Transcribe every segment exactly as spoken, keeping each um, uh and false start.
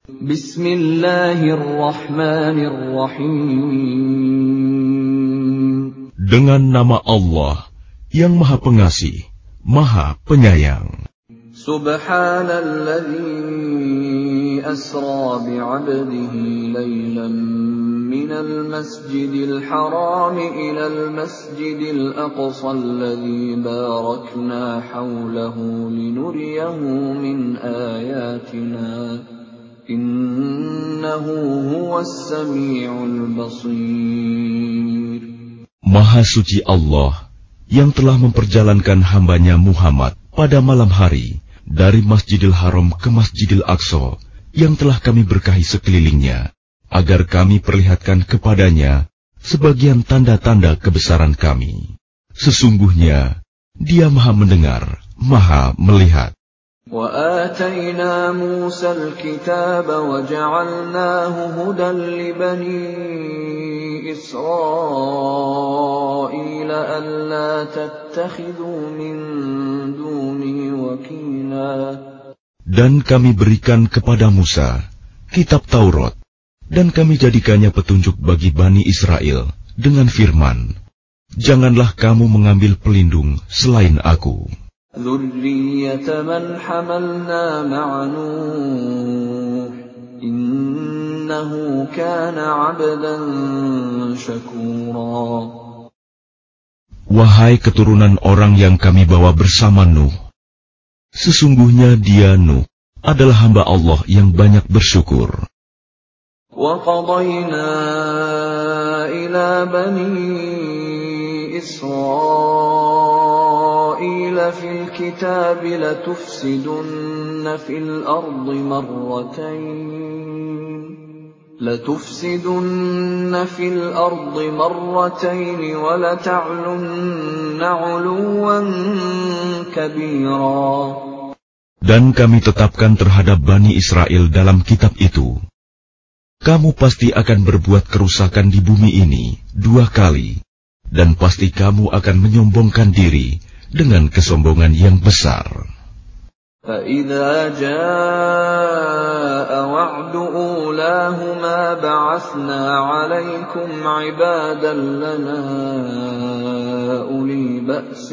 Bismillahirrahmanirrahim. Dengan nama Allah yang Maha Pengasih, Maha Penyayang. Subhanalladzi asra bi'abdihi laylan minal masjidil haram ilal masjidil aqsa alladzi barakna hawlahu linuriyahu min ayatina innahu huwas sami'ul basir. Maha suci Allah yang telah memperjalankan hambanya Muhammad pada malam hari dari Masjidil Haram ke Masjidil Aqsa yang telah kami berkahi sekelilingnya, agar kami perlihatkan kepadanya sebagian tanda-tanda kebesaran kami. Sesungguhnya Dia Maha mendengar, Maha melihat. وَآتَيْنَا مُوسَى الْكِتَابَ وَجَعَلْنَاهُ هُدًى لِبَنِي إِسْرَائِيلَ أَلَّا تَتَّخِذُوا مِن دُونِي وَكِيلًا. Dan kami berikan kepada Musa kitab Taurat, dan kami jadikannya petunjuk bagi Bani Israel dengan firman, janganlah kamu mengambil pelindung selain aku. ذُرِّيَّةَ مَنْ حَمَلْنَا مَعَ نُوحٍ إِنَّهُ كَانَ عَبْدًا شَكُورًا. Wahai keturunan orang yang kami bawa bersama Nuh, sesungguhnya dia Nuh adalah hamba Allah yang banyak bersyukur. وَقَضَيْنَا إِلَى بَنِي إِسْرَائِيلَ فِي الْكِتَابِ لَتُفْسِدُنَّ فِي الْأَرْضِ مَرَّتَيْنِ لَتُفْسِدُنَّ فِي الْأَرْضِ مَرَّتَيْنِ وَلَتَعْلُنَّ عُلُوًّا كَبِيرًا. Dan kami tetapkan terhadap Bani Israel dalam kitab itu, kamu pasti akan berbuat kerusakan di bumi ini dua kali, dan pasti kamu akan menyombongkan diri dengan kesombongan yang besar. فَإِذَا جَاءَ وَعْدُ أُولَاهُمَا بَعَثْنَا عَلَيْكُمْ عِبَادًا لَنَا أُولِي بَأْسٍ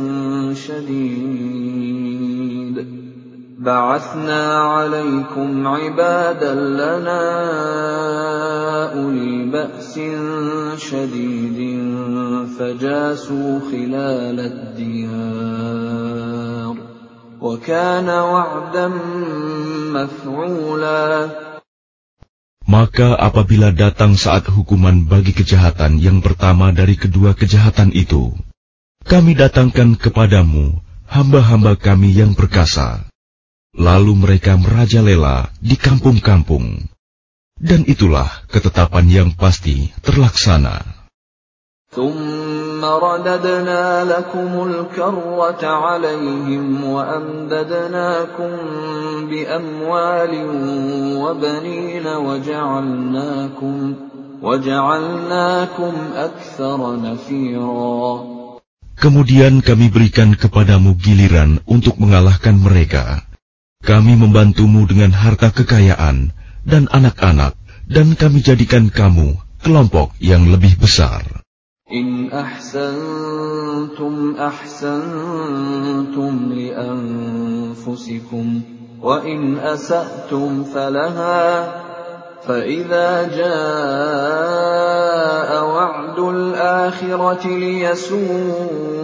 شَدِيدٍ بَعَثْنَا عَلَيْكُمْ عِبَادًا لَنَا أُولِي بَأْسٍ شَدِيدٍ فَجَاسُوا خِلَالَ الدِّيَارِ وَكَانَ وَعْدًا مَفْعُولًا. Maka apabila datang saat hukuman bagi kejahatan yang pertama dari kedua kejahatan itu, kami datangkan kepadamu hamba-hamba kami yang perkasa. Lalu mereka merajalela di kampung-kampung, dan itulah ketetapan yang pasti terlaksana. ثُمَّ رَدَدْنَا لَكُمُ الْكَرَّةَ عَلَيْهِمْ وَأَمْدَدْنَاكُمْ بِأَمْوَالٍ وَبَنِينَ وَجَعَلْنَاكُمْ وَجَعَلْنَاكُمْ أَكْثَرَ نَفِيرًا. Kemudian kami berikan kepadamu giliran untuk mengalahkan mereka. Kami membantumu dengan harta kekayaan dan anak-anak, dan kami jadikan kamu kelompok yang lebih besar. In ahsantum ahsantum li anfusikum wa in asa'tum falaha fa idza jaa wa'dul akhirati liyasuu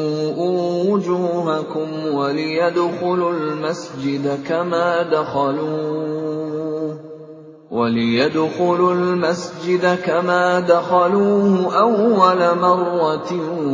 وجوهكم وليدخلوا المسجد كما دخلوه وليدخلوا المسجد كما دخلوه أول مرة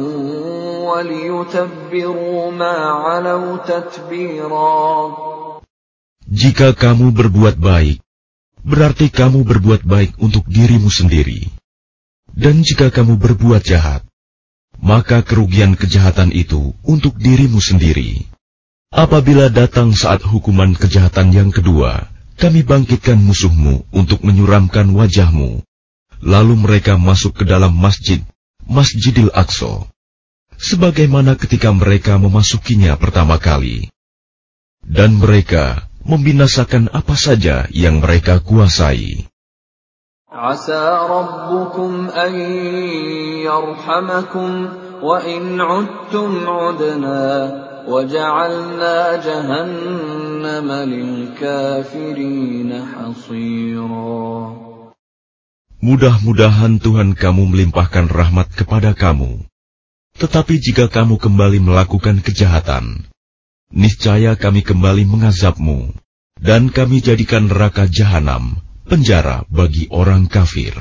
وليتبروا ما علوا تتبيرا. Jika kamu berbuat baik, berarti kamu berbuat baik untuk dirimu sendiri. Dan jika kamu berbuat jahat, maka kerugian kejahatan itu untuk dirimu sendiri. Apabila datang saat hukuman kejahatan yang kedua, kami bangkitkan musuhmu untuk menyuramkan wajahmu. Lalu mereka masuk ke dalam masjid, Masjidil Aqsa, sebagaimana ketika mereka memasukinya pertama kali. Dan mereka membinasakan apa saja yang mereka kuasai. Asa rabbukum an yarhamakum wa in 'udtum 'udna wa ja'alna jahannama lil kafirin hasira. Mudah-mudahan Tuhan kamu melimpahkan rahmat kepada kamu. Tetapi jika kamu kembali melakukan kejahatan, niscaya kami kembali mengazabmu, dan kami jadikan neraka jahanam penjara bagi orang kafir.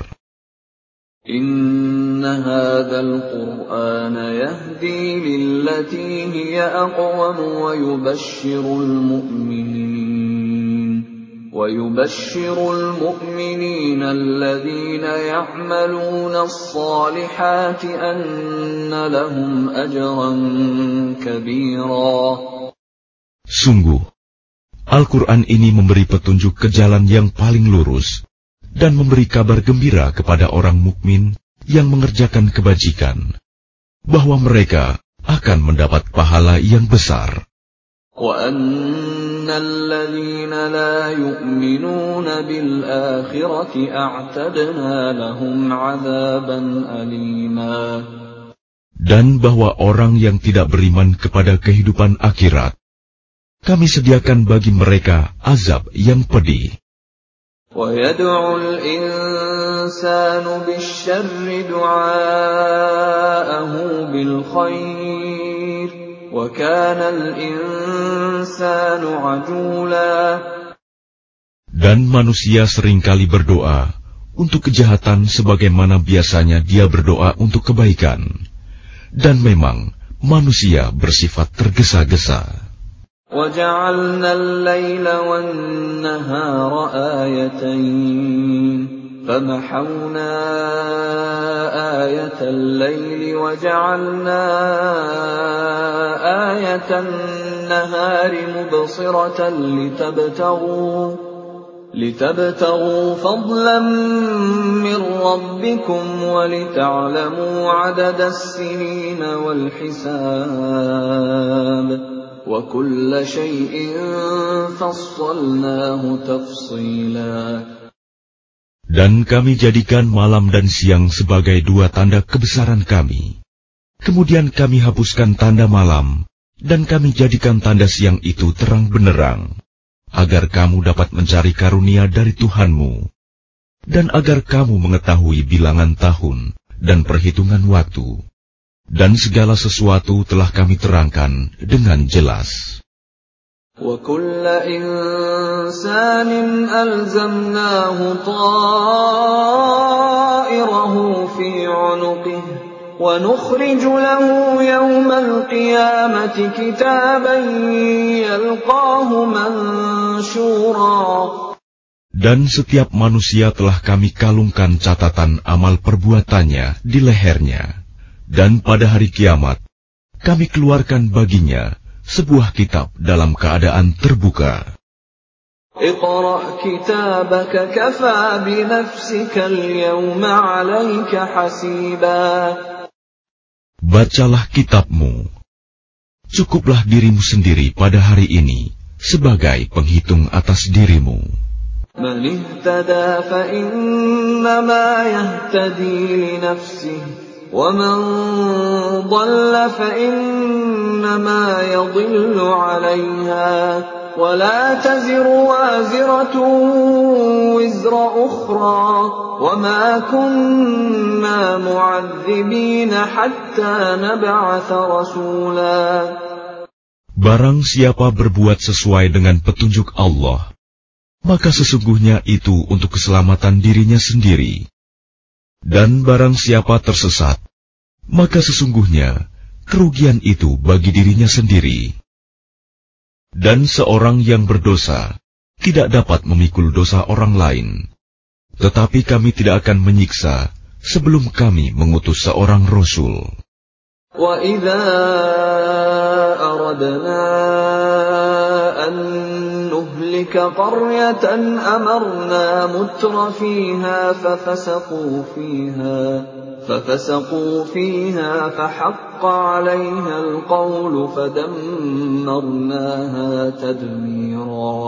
Inna hadzal Qur'ana yahdi lillati hiya aqwam wa yubashshirul mu'minin wa yubashshirul mu'minina alladhina ya'maluna as-salihati anna lahum ajran kabira. Sungguh, Al-Quran ini memberi petunjuk ke jalan yang paling lurus dan memberi kabar gembira kepada orang mukmin yang mengerjakan kebajikan, bahwa mereka akan mendapat pahala yang besar. وَأَنَّ الَّذِينَ لَا يُؤْمِنُونَ بِالْآخِرَةِ أَعْتَدْنَا لَهُمْ عَذَابًا أَلِيمًا. Dan bahwa orang yang tidak beriman kepada kehidupan akhirat, kami sediakan bagi mereka azab yang pedih. وَيَدْعُ الْإِنسَانُ بِالشَّرِّ دُعَاءَهُ بِالْخَيْرِ وَكَانَ الْإِنسَانُ عَجُولًا. Dan manusia seringkali berdoa untuk kejahatan sebagaimana biasanya dia berdoa untuk kebaikan. Dan memang manusia bersifat tergesa-gesa. وَجَعَلْنَا اللَّيْلَ وَالنَّهَارَ آيَتَيْنِ فَمَحَوْنَا آيَةَ اللَّيْلِ وَجَعَلْنَا آيَةَ النَّهَارِ مُبْصِرَةً لِتَبْتَغُوا لِتَبْتَغُوا فَضْلًا مِّن رَّبِّكُمْ وَلِتَعْلَمُوا عَدَدَ السِّنِينَ وَالْحِسَابَ وَكُلَّ شَيْءٍ فَصَّلْنَاهُ تَفْصِيلًا. Dan kami jadikan malam dan siang sebagai dua tanda kebesaran kami. Kemudian kami hapuskan tanda malam, dan kami jadikan tanda siang itu terang benderang, agar kamu dapat mencari karunia dari Tuhanmu, dan agar kamu mengetahui bilangan tahun dan perhitungan waktu. Dan segala sesuatu telah kami terangkan dengan jelas. وَكُلَّ إِنسَانٍ أَلْزَمْنَاهُ طَائِرَهُ فِي عُنُقِهِ وَنُخْرِجُ لَهُ يَوْمَ الْقِيَامَةِ كِتَابًا يَلْقَاهُ مَنشُورًا. Dan setiap manusia telah kami kalungkan catatan amal perbuatannya di lehernya. Dan pada hari kiamat, kami keluarkan baginya sebuah kitab dalam keadaan terbuka. Iqra' kitabaka kafa bi nafsika al-yawma 'alayka hasiba. Bacalah kitabmu. Cukuplah dirimu sendiri pada hari ini sebagai penghitung atas dirimu. Man ihtada fa innama yahtadi li nafsihi وَمَنْ ضَلَّ فَإِنَّمَا يَضِلُّ عَلَيْهَا وَلَا تَزِرُ وَازِرَةٌ وِزْرَ أُخْرَى وَمَا كُنَّا مُعَذِّبِينَ حَتَّى نَبْعَثَ رَسُولًا. Barang siapa berbuat sesuai dengan petunjuk Allah, maka sesungguhnya itu untuk keselamatan dirinya sendiri. Dan barang siapa tersesat, maka sesungguhnya kerugian itu bagi dirinya sendiri. Dan seorang yang berdosa tidak dapat memikul dosa orang lain. Tetapi kami tidak akan menyiksa sebelum kami mengutus seorang Rasul. وَإِذَا أَرَدْنَا أَن نُّهْلِكَ قَرْيَةً أَمَرْنَا مُتْرَفِيهَا فَفَسَقُوا فِيهَا ففسقوا فيها فحق عليها القول فدمرناها تدميرا.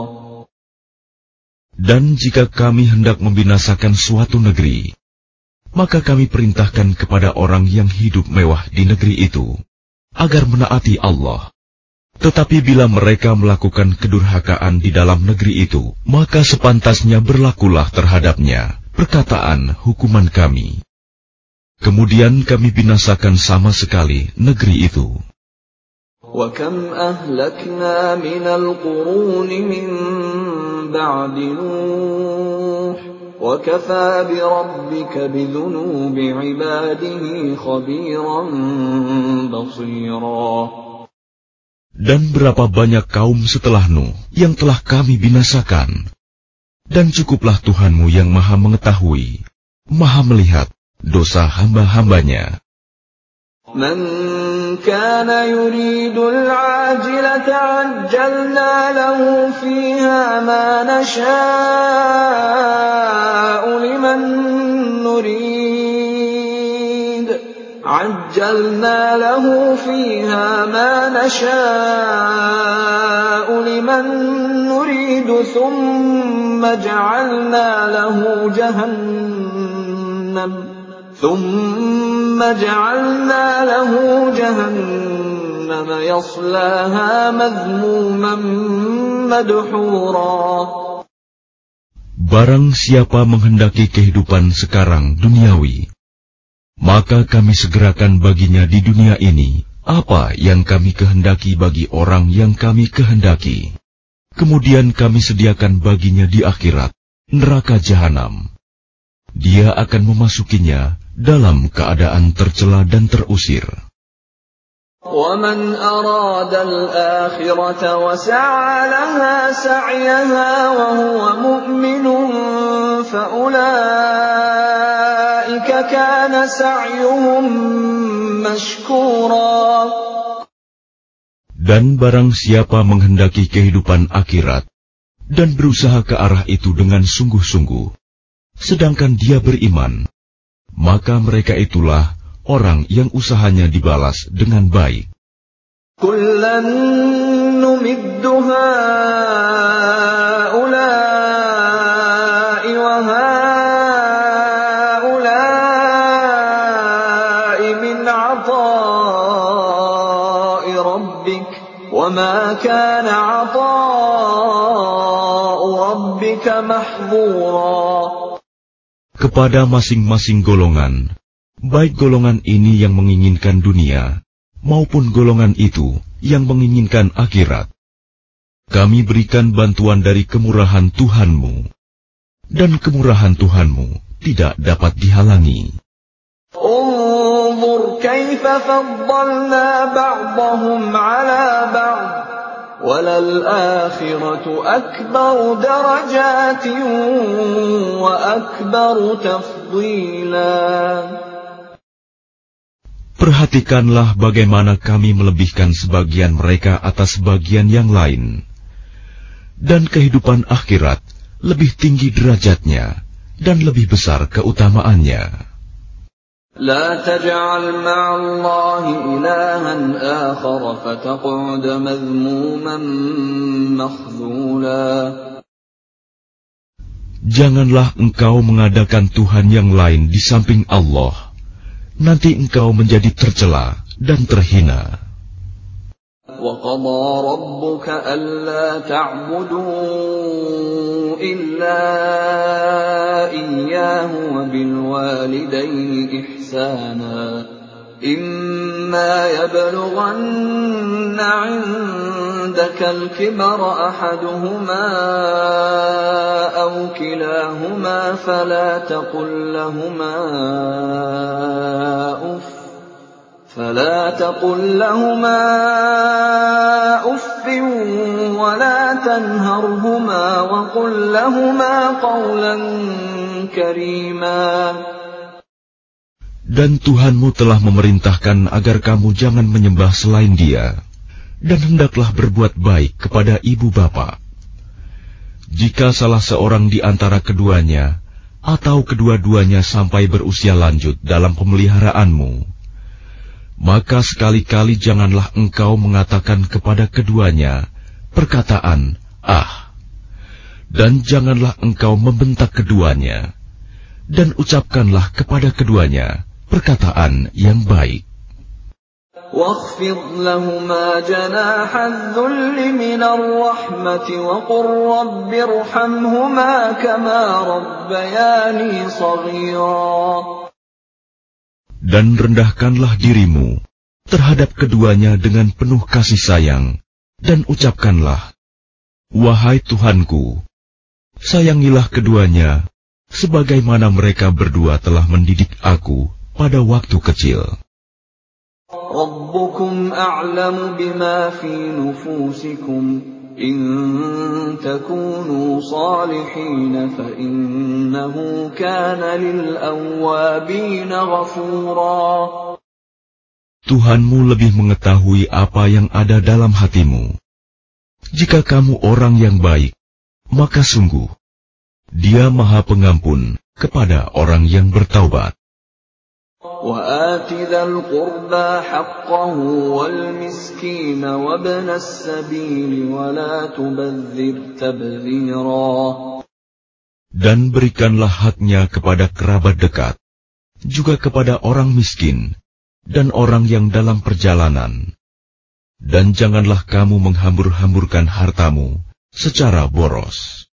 Dan jika kami hendak membinasakan suatu negeri, maka kami perintahkan kepada orang yang hidup mewah di negeri itu, agar menaati Allah. Tetapi bila mereka melakukan kedurhakaan di dalam negeri itu, maka sepantasnya berlakulah terhadapnya perkataan hukuman kami. Kemudian kami binasakan sama sekali negeri itu. وَكَمْ أَهْلَكْنَا مِنَ الْقُرُونِ مِنْ بَعْدِ نُوحٍ وَكَفَى بِرَبِّكَ بِذُنُوبِ عِبَادِهِ خَبِيرًا بَصِيرًا. Dan berapa banyak kaum setelah Nuh yang telah kami binasakan, dan cukuplah Tuhanmu yang maha mengetahui, maha melihat dosa hamba-hambanya. Man kana yuridul ajilata ajjalna lahu fiha ma nasha'u liman nurid ajjalna lahu fiha ma nasha'u liman nurid thumma ja'alna lahu jahannam ثم جعلنا له جهنم يصلاها مذموما مدحورا. Barang siapa menghendaki kehidupan sekarang duniawi, maka kami segerakan baginya di dunia ini apa yang kami kehendaki bagi orang yang kami kehendaki. Kemudian kami sediakan baginya di akhirat neraka jahanam. Dia akan memasukinya dalam keadaan tercela dan terusir. وَمَنْ أَرَادَ الْآخِرَةَ وَسَعَى لَهَا سَعْيَهَا وَهُوَ مُؤْمِنٌ فَأُولَئِكَ كَانَ سَعْيُهُمْ مَشْكُورًا. Dan barang siapa menghendaki kehidupan akhirat dan berusaha ke arah itu dengan sungguh-sungguh, sedangkan dia beriman, maka mereka itulah orang yang usahanya dibalas dengan baik. Kullan numiddu haula'i wa haula'i min 'ata'i rabbik wa ma kana 'ata'u rabbika mahdhura. Kepada masing-masing golongan, baik golongan ini yang menginginkan dunia, maupun golongan itu yang menginginkan akhirat, kami berikan bantuan dari kemurahan Tuhanmu, dan kemurahan Tuhanmu tidak dapat dihalangi. Unzur kaifa faddalna ba'dahum 'ala ba'd. وَلَلْآخِرَةُ أَكْبَرُ دَرَجَاتٍ وَأَكْبَرُ تَفْضِيلًا. Perhatikanlah bagaimana kami melebihkan sebagian mereka atas sebagian yang lain. Dan kehidupan akhirat lebih tinggi derajatnya dan lebih besar keutamaannya. لا تجعل مع الله إلها آخر فتقعد مذموما مخذولا. Janganlah engkau mengadakan Tuhan yang lain di samping Allah, nanti engkau menjadi tercela dan terhina. وَقَضَى رَبُّكَ أَلَّا تَعْبُدُوا إِلَّا إِيَّاهُ وَبِالْوَالِدَيْنِ إِحْسَانًا إِمَّا يَبْلُغَنَّ عِندَكَ الْكِبَرَ أَحَدُهُمَا أَوْ كِلَاهُمَا فَلَا تَقُل لَّهُمَا أُفٍّ فلا تقل لهما أف ولا تنهرهما وقل لهما قولا كريما. Dan Tuhanmu telah memerintahkan agar kamu jangan menyembah selain Dia, dan hendaklah berbuat baik kepada ibu bapa. Jika salah seorang di antara keduanya atau kedua-duanya sampai berusia lanjut dalam pemeliharaanmu, maka sekali-kali janganlah engkau mengatakan kepada keduanya perkataan "ah", dan janganlah engkau membentak keduanya, dan ucapkanlah kepada keduanya perkataan yang baik. وَاخْفِضْ لَهُمَا جَنَاحَ الذُّلِّ مِنَ الرَّحْمَةِ وَقُلْ رَبِّ ارْحَمْهُمَا كَمَا رَبَّيَانِي صَغِيرًا. Dan rendahkanlah dirimu terhadap keduanya dengan penuh kasih sayang, dan ucapkanlah, "Wahai Tuhanku, sayangilah keduanya, sebagaimana mereka berdua telah mendidik aku pada waktu kecil." رَبُّكُمْ أَعْلَمُ بِمَا فِي نُفُوسِكُمْ إِن تَكُونُوا صَالِحِينَ فَإِنَّهُ كَانَ لِلْأَوَّابِينَ غَفُورًا. Tuhanmu lebih mengetahui apa yang ada dalam hatimu. Jika kamu orang yang baik, maka sungguh Dia Maha Pengampun kepada orang yang bertaubat. وَآتِ ذَا الْقُرْبَى حَقَّهُ وَالْمِسْكِينَ وَابْنَ السَّبِيلِ وَلَا تُبَذِّرْ تَبْذِيرًا. Dan berikanlah haknya kepada kerabat dekat, juga kepada orang miskin, dan orang yang dalam perjalanan. Dan janganlah kamu menghambur-hamburkan hartamu secara boros.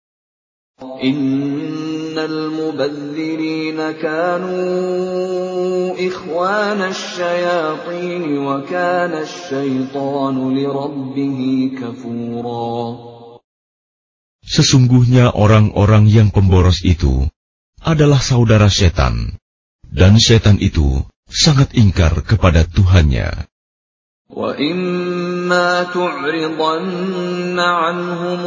Innal mubadzirina kanu ikhwana asyayatin wa kana asyaitanu lirabbih kafura. Sesungguhnya orang-orang yang pemboros itu adalah saudara setan, dan setan itu sangat ingkar kepada Tuhannya. وَإِمَّا تُعْرِضَنَّ عَنْهُمُ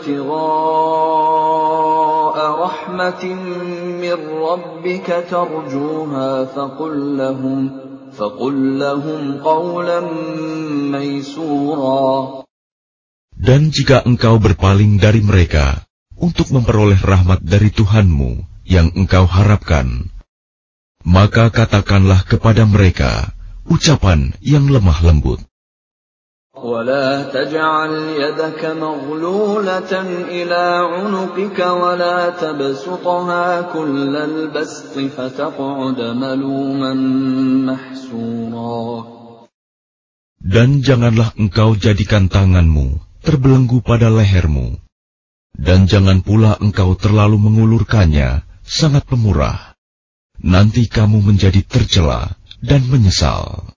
ابْتِغَاءَ رَحْمَةٍ مِّن رَّبِّكَ تَرْجُوهَا فَقُل لَّهُمْ فَقُل لَّهُمْ قَوْلًا مَّيْسُورًا. Dan jika engkau berpaling dari mereka untuk memperoleh rahmat dari Tuhanmu yang engkau harapkan, maka katakanlah kepada mereka ucapan yang lemah lembut. وَلَا تَجْعَلْ يَدَكَ مَغْلُولَةً إِلَى عُنُقِكَ وَلَا تَبْسُطْهَا كُلَّ الْبَسْطِ فَتَقْعُدَ مَلُومًا مَحْسُورًا. Dan janganlah engkau jadikan tanganmu terbelenggu pada lehermu, dan jangan pula engkau terlalu mengulurkannya sangat pemurah. Nanti kamu menjadi tercela dan menyesal.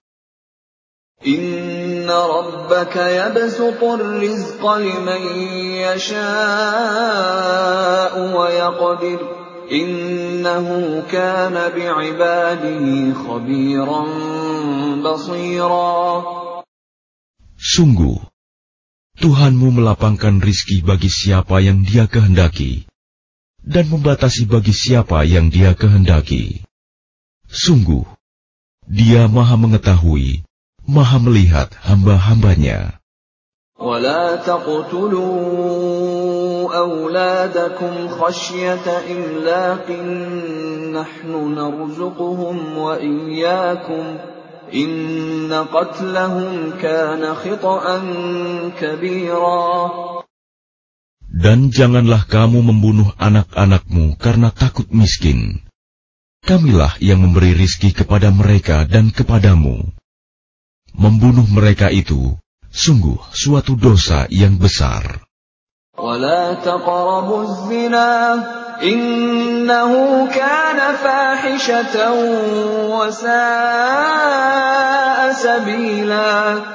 Inna rabbaka yabsutur rizqa liman yasha'u wa yaqdir. Innahu kana bi'ibadihi khabiran basira. Sungguh, Tuhanmu melapangkan rizki bagi siapa yang Dia kehendaki, dan membatasi bagi siapa yang Dia kehendaki. Sungguh, Dia Maha mengetahui, Maha melihat hamba-hambanya. وَلَا تَقْتُلُوا أَوْلَادَكُمْ خَشْيَةَ إِمْلَاقٍ نَحْنُ نَرْزُقُهُمْ وَإِيَّاكُمْ إِنَّ قَتْلَهُمْ كَانَ خِطْئًا كَبِيرًا. Dan janganlah kamu membunuh anak-anakmu karena takut miskin. Kamilah yang memberi rizki kepada mereka dan kepadamu. Membunuh mereka itu sungguh suatu dosa yang besar. وَلَا تَقْرَبُوا الزِّنَا إِنَّهُ كَانَ فَاحِشَةً وَسَاءَ سَبِيلًا.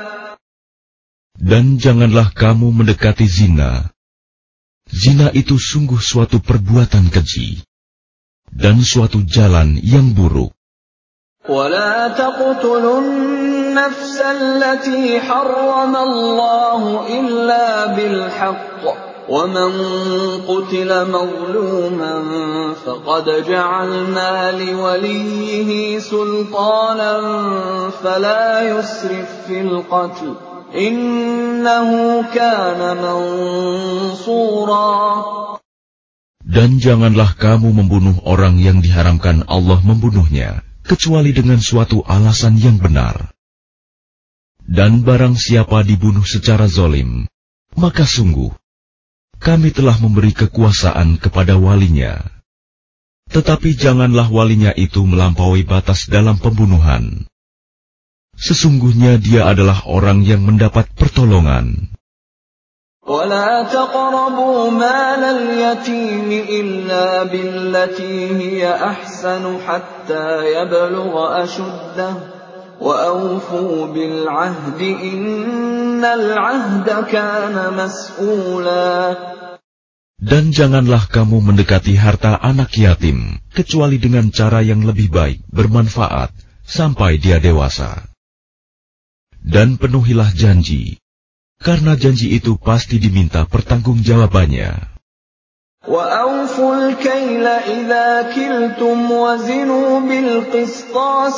Dan janganlah kamu mendekati zina. Zina itu sungguh suatu perbuatan keji dan suatu jalan yang buruk. وَلَا تَقْتُلُوا النَّفْسَ الَّتِي حَرَّمَ اللَّهُ إِلَّا بِالْحَقِّ وَمَنْ قُتِلَ مَظْلُومًا فَقَدْ جَعَلْنَا لِوَلِيِّهِ سُلْطَانًا فَلَا يُسْرِفْ فِي الْقَتْلِ إِنَّهُ كَانَ مَنْصُورًا. Dan janganlah kamu membunuh orang yang diharamkan Allah membunuhnya, kecuali dengan suatu alasan yang benar. Dan barang siapa dibunuh secara zalim, maka sungguh kami telah memberi kekuasaan kepada walinya. Tetapi janganlah walinya itu melampaui batas dalam pembunuhan. Sesungguhnya dia adalah orang yang mendapat pertolongan. وَلَا تَقْرَبُوا مَالَ الْيَتِيمِ إِلَّا بِالَّتِي هِيَ أَحْسَنُ حَتَّىٰ يَبْلُغَ أَشُدَّهُ وَأَوْفُوا بِالْعَهْدِ إِنَّ الْعَهْدَ كَانَ مَسْئُولًا. Dan janganlah kamu mendekati harta anak yatim, kecuali dengan cara yang lebih baik, bermanfaat, sampai dia dewasa. Dan penuhilah janji, karena janji itu pasti diminta pertanggungjawabannya. وَأَوْفُوا الْكَيْلَ إِذَا كِلْتُمْ وَزِنُوا بِالْقِسْطَاسِ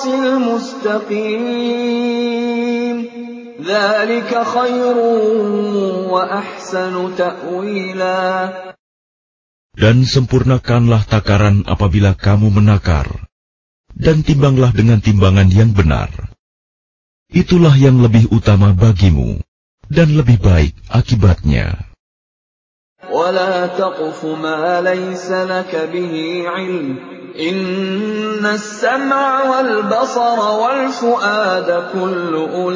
الْمُسْتَقِيمِ ذَلِكَ خَيْرٌ وَأَحْسَنُ تَأْوِيلًا. Dan sempurnakanlah takaran apabila kamu menakar, dan timbanglah dengan timbangan yang benar. Itulah yang lebih utama bagimu, dan lebih baik akibatnya. وَلَا تَقْفُ مَا لَيْسَ لَكَ بِهِ عِلْمٌ إِنَّ السَّمْعَ وَالْبَصَرَ وَالْفُؤَادَ كُلُّ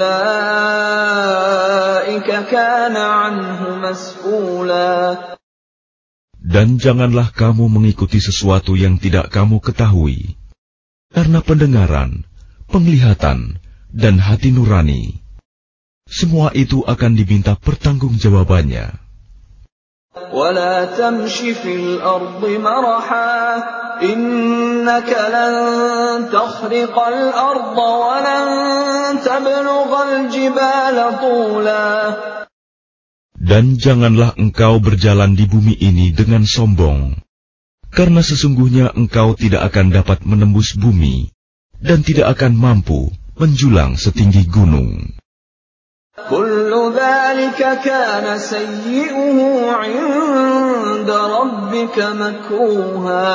أُولَئِكَ كَانَ عَنْهُ مَسْئُولًا. Dan janganlah kamu mengikuti sesuatu yang tidak kamu ketahui, karena pendengaran, penglihatan, dan hati nurani, semua itu akan diminta pertanggungjawabannya. وَلَا تَمْشِ فِي الْأَرْضِ مَرَحًا إِنَّكَ لَن تَخْرِقَ الْأَرْضَ وَلَن تَبْلُغَ الْجِبَالَ طُولًا. Dan janganlah engkau berjalan di bumi ini dengan sombong, karena sesungguhnya engkau tidak akan dapat menembus bumi, dan tidak akan mampu menjulang setinggi gunung. كُلُّ ذَلِكَ كَانَ سَيِّئُهُ عِندَ رَبِّكَ مَكْرُوهًا.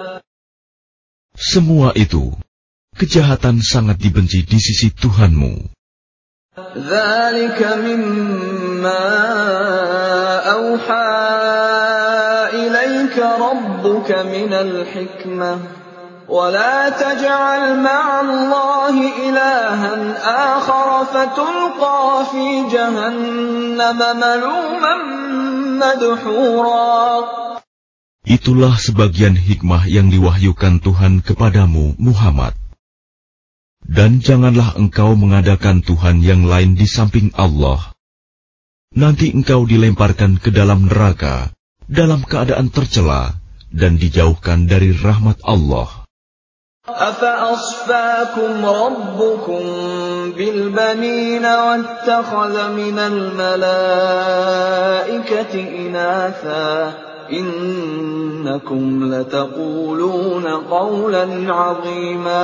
Semua itu, kejahatan sangat dibenci di sisi Tuhanmu. ذَلِكَ مِمَّا أَوْحَىٰ إِلَيْكَ رَبُّكَ مِنَ الْحِكْمَةِ وَلَا تَجْعَلْ مَعَ اللَّهِ إِلَٰهًا آخَرَ فَتُلْقَىٰ فِي جَهَنَّمَ مَلُومًا مَّدْحُورًا. Itulah sebagian hikmah yang diwahyukan Tuhan kepadamu, Muhammad. Dan janganlah engkau mengadakan Tuhan yang lain di samping Allah. Nanti engkau dilemparkan ke dalam neraka, dalam keadaan tercela, dan dijauhkan dari rahmat Allah. أَفَأَصْفَاكُمْ رَبُّكُمْ بِالْبَنِينَ وَاتَّخَذَ مِنَ الْمَلَائِكَةِ إِنَاثًا إِنَّكُمْ لَتَقُولُونَ قَوْلًا عَظِيمًا.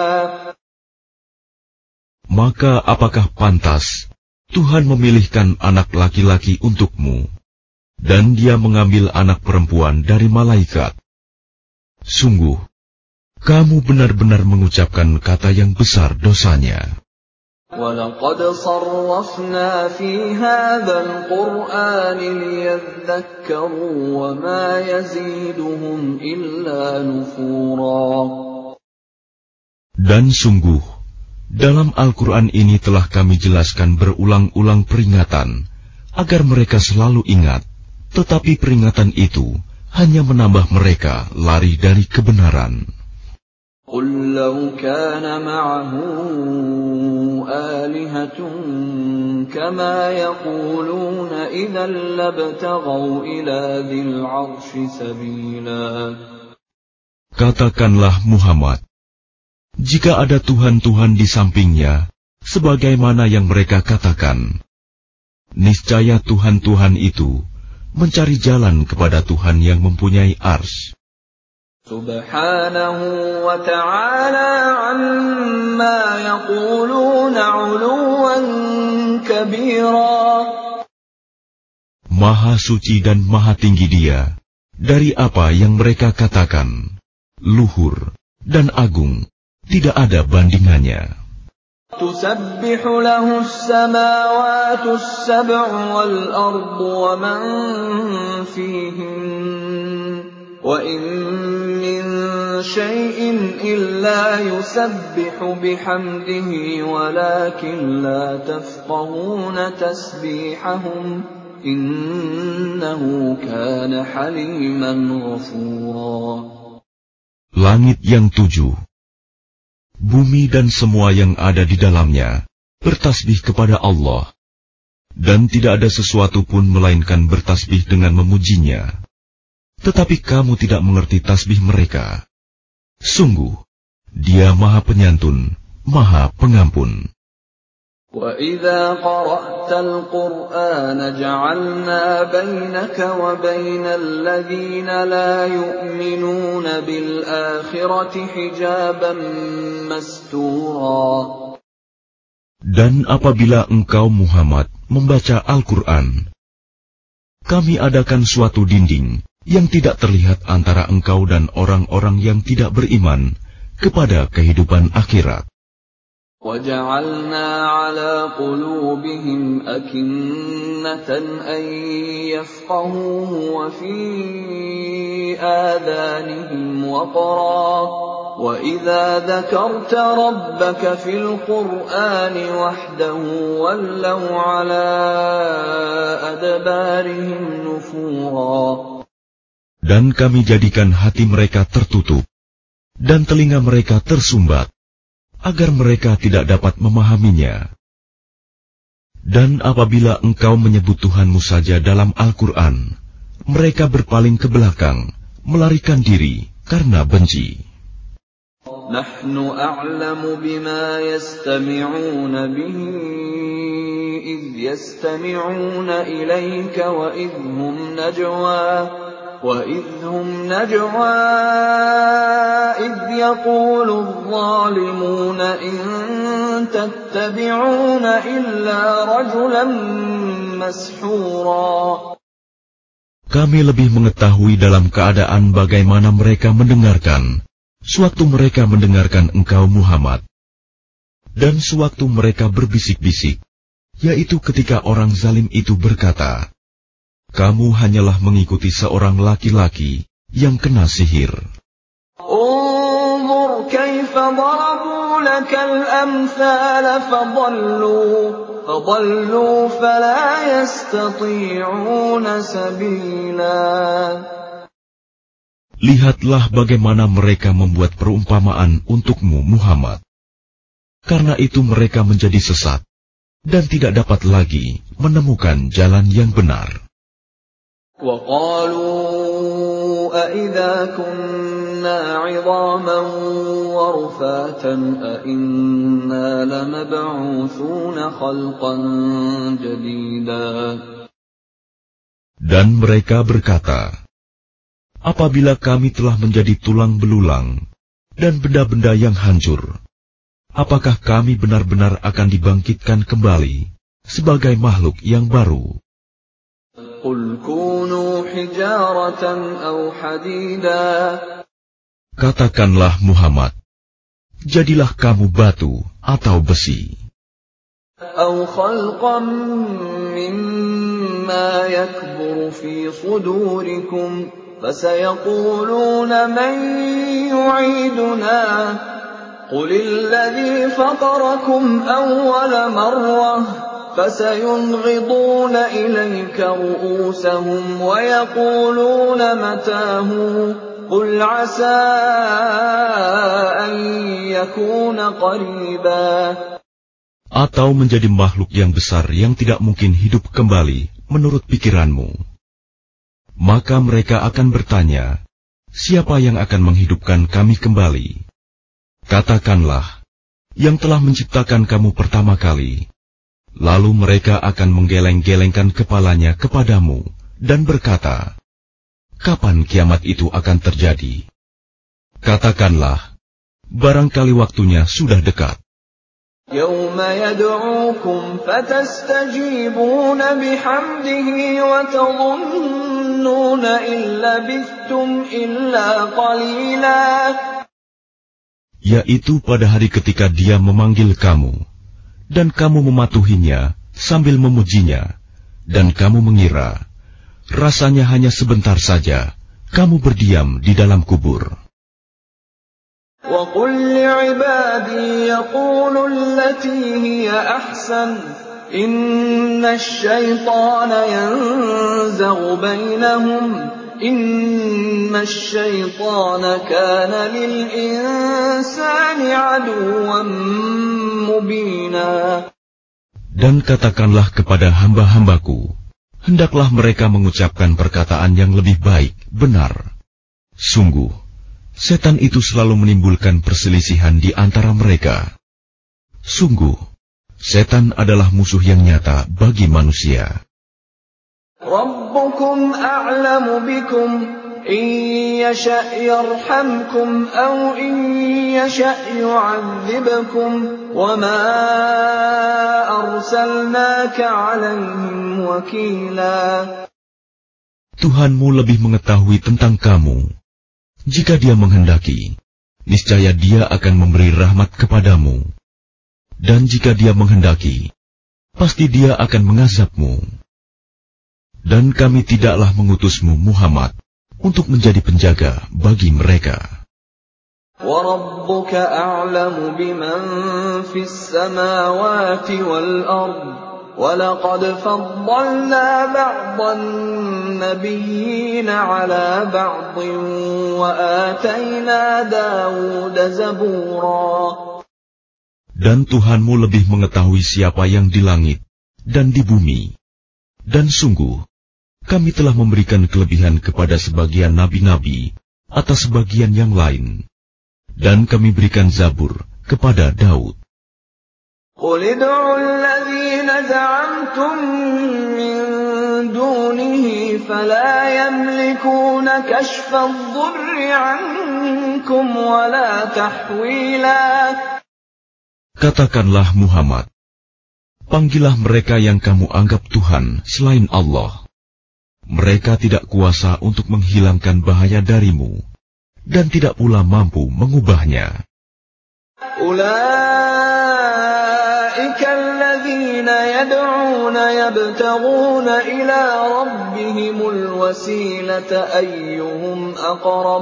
Maka apakah pantas Tuhan memilihkan anak laki-laki untukmu, dan Dia mengambil anak perempuan dari malaikat? Sungguh, kamu benar-benar mengucapkan kata yang besar dosanya. وَلَقَدْ صَرَّفْنَا فِي هَذَا الْقُرْآنِ لِيَذَّكَّرُوا وَمَا يَزِيدُهُمْ إِلَّا نُفُورًا. Dan sungguh, dalam Al-Quran ini telah kami jelaskan berulang-ulang peringatan, agar mereka selalu ingat, tetapi peringatan itu hanya menambah mereka lari dari kebenaran. قُل لَّوْ كَانَ مَعَهُ آلِهَةٌ كَمَا يَقُولُونَ إِذًا لَّابْتَغَوْا إِلَىٰ ذِي الْعَرْشِ سَبِيلًا. Katakanlah Muhammad, jika ada Tuhan-Tuhan di sampingnya, sebagaimana yang mereka katakan, niscaya Tuhan-Tuhan itu mencari jalan kepada Tuhan yang mempunyai arsy. Subhanahu wa ta'ala amma yaquluna 'uluwan kabira. Maha suci dan maha tinggi Dia dari apa yang mereka katakan, luhur dan agung, tidak ada bandingannya. تسبح له السماوات السبع والأرض ومن فيهن وإن من شيء إلا يسبح بحمده ولكن لا تفقهون تسبيحهم إنه كان حليما غفورا. Langit yang tujuh, bumi dan semua yang ada di dalamnya bertasbih kepada Allah, dan tidak ada sesuatu pun melainkan bertasbih dengan memujinya. Tetapi kamu tidak mengerti tasbih mereka. Sungguh, Dia Maha Penyantun, Maha Pengampun. وَإِذَا قَرَأْتَ الْقُرْآنَ جَعَلْنَا بَيْنَكَ وَبَيْنَ الَّذِينَ لَا يُؤْمِنُونَ بِالْآخِرَةِ حِجَابًا مَسْتُورًا. Dan apabila engkau Muhammad membaca Al-Quran, kami adakan suatu dinding yang tidak terlihat antara engkau dan orang-orang yang tidak beriman kepada kehidupan akhirat. وَجَعَلْنَا عَلَى قُلُوبِهِمْ أَكِنَّةً أَن يَفْقَهُوهُ وَفِي آذَانِهِمْ وَقْرًا وَإِذَا ذَكَرْتَ رَبَّكَ فِي الْقُرْآنِ وَحْدَهُ وَلَّوْا عَلَى أَدْبَارِهِمْ نُفُورًا. Dan kami jadikan hati mereka tertutup dan telinga mereka tersumbat, agar mereka tidak dapat memahaminya. Dan apabila engkau menyebut Tuhanmu saja dalam Al-Quran, mereka berpaling ke belakang, melarikan diri karena benci. نحن أعلم بما يستمعون به إذ يستمعون إليك وإذ هم نجوى وَإِذْ هُمْ نَجْوَى إِذْ يَقُولُ الظَّالِمُونَ إِن تَتَّبِعُونَ إِلَّا رَجُلًا مَسْحُورًا. Kami lebih mengetahui dalam keadaan bagaimana mereka mendengarkan, sewaktu mereka mendengarkan engkau Muhammad, dan sewaktu mereka berbisik-bisik, yaitu ketika orang zalim itu berkata, kamu hanyalah mengikuti seorang laki-laki yang kena sihir. Unzur kaifa darabu lakal amthal fadallu fadallu fala yastati'una sabila. Lihatlah bagaimana mereka membuat perumpamaan untukmu Muhammad. Karena itu mereka menjadi sesat dan tidak dapat lagi menemukan jalan yang benar. وَقَالُوا أَإِذَا كُنَّا عِظَامًا وَرُفَاتًا أَإِنَّا لَمَبْعُوثُونَ خَلْقًا جَدِيدًا. Dan mereka berkata, apabila kami telah menjadi tulang belulang dan benda-benda yang hancur, apakah kami benar-benar akan dibangkitkan kembali sebagai makhluk yang baru? قُلْ كُونُوا حِجَارَةً أَوْ حَدِيدًا. Katakanlah Muhammad, jadilah kamu batu atau besi. أَوْ خَلْقًا مِّمَّا يَكْبُرُ فِي صُدُورِكُمْ فَسَيَقُولُونَ مَن يُعِيدُنَا قُلِ الَّذِي فَطَرَكُمْ أَوَّلَ مَرَّةٍ فَسَيُنْغِضُونَ إِلَيْكَ رُءُوسَهُمْ وَيَقُولُونَ مَتَىٰ هُوَ قُلْ عَسَىٰ أَن يَكُونَ قَرِيبًا. Atau menjadi makhluk yang besar yang tidak mungkin hidup kembali menurut pikiranmu. Maka mereka akan bertanya, siapa yang akan menghidupkan kami kembali? Katakanlah, yang telah menciptakan kamu pertama kali. Lalu mereka akan menggeleng-gelengkan kepalanya kepadamu dan berkata, kapan kiamat itu akan terjadi? Katakanlah, barangkali waktunya sudah dekat. يَوْمَ يَدْعُوكُمْ فَتَسْتَجِيبُونَ بِحَمْدِهِ وَتَظُنُّونَ تظنون إن لبثتم إلا قليلا. Yaitu pada hari ketika dia memanggil kamu, dan kamu mematuhinya sambil memujinya, dan kamu mengira, rasanya hanya sebentar saja kamu berdiam di dalam kubur. وَقُلْ لِعِبَادِي يَقُولُوا الَّتِي هِيَ أَحْسَنُ إِنَّ الشَّيْطَانَ يَنزَغُ بَيْنَهُمْ إِنَّ الشَّيْطَانَ كَانَ لِلْإِنسَانِ عَدُوًّا مُبِينًا. Dan katakanlah kepada hamba-hambaku, hendaklah mereka mengucapkan perkataan yang lebih baik, benar. Sungguh, setan itu selalu menimbulkan perselisihan di antara mereka. Sungguh, setan adalah musuh yang nyata bagi manusia. Rabbukum a'lamu bikum in yasha' yarhamkum aw in yasha' yu'adzibkum wa ma arsalnaka 'alaihim wakila. Tuhanmu lebih mengetahui tentang kamu. Jika dia menghendaki, niscaya dia akan memberi rahmat kepadamu. Dan jika dia menghendaki, pasti dia akan mengazabmu. Dan kami tidaklah mengutusmu Muhammad untuk menjadi penjaga bagi mereka. وَرَبُّكَ أَعْلَمُ بِمَنْ فِي السَّمَاوَاتِ وَالْأَرْضِ وَلَقَدْ فَضَّلْنَا بَعْضَ النَّبِيِّينَ عَلَى بَعْضٍ وَآتَيْنَا دَاوُودَ زَبُورًا. Dan Tuhanmu lebih mengetahui siapa yang di langit dan di bumi. Dan sungguh, kami telah memberikan kelebihan kepada sebagian nabi-nabi atas sebagian yang lain. Dan kami berikan Zabur kepada Daud. قُلِ ادْعُوا الَّذِينَ زَعَمْتُم مِّن دُونِهِ فَلَا يَمْلِكُونَ كَشْفَ الضُّرِّ عَنكُمْ وَلَا تَحْوِيلًا. Katakanlah Muhammad, panggillah mereka yang kamu anggap Tuhan selain Allah. Mereka tidak kuasa untuk menghilangkan bahaya darimu, dan tidak pula mampu mengubahnya. أُولَئِكَ الَّذِينَ يَدْعُونَ يَبْتَغُونَ إِلَى رَبِّهِمُ الْوَسِيلَةَ أَيُّهُمْ أَقْرَبُ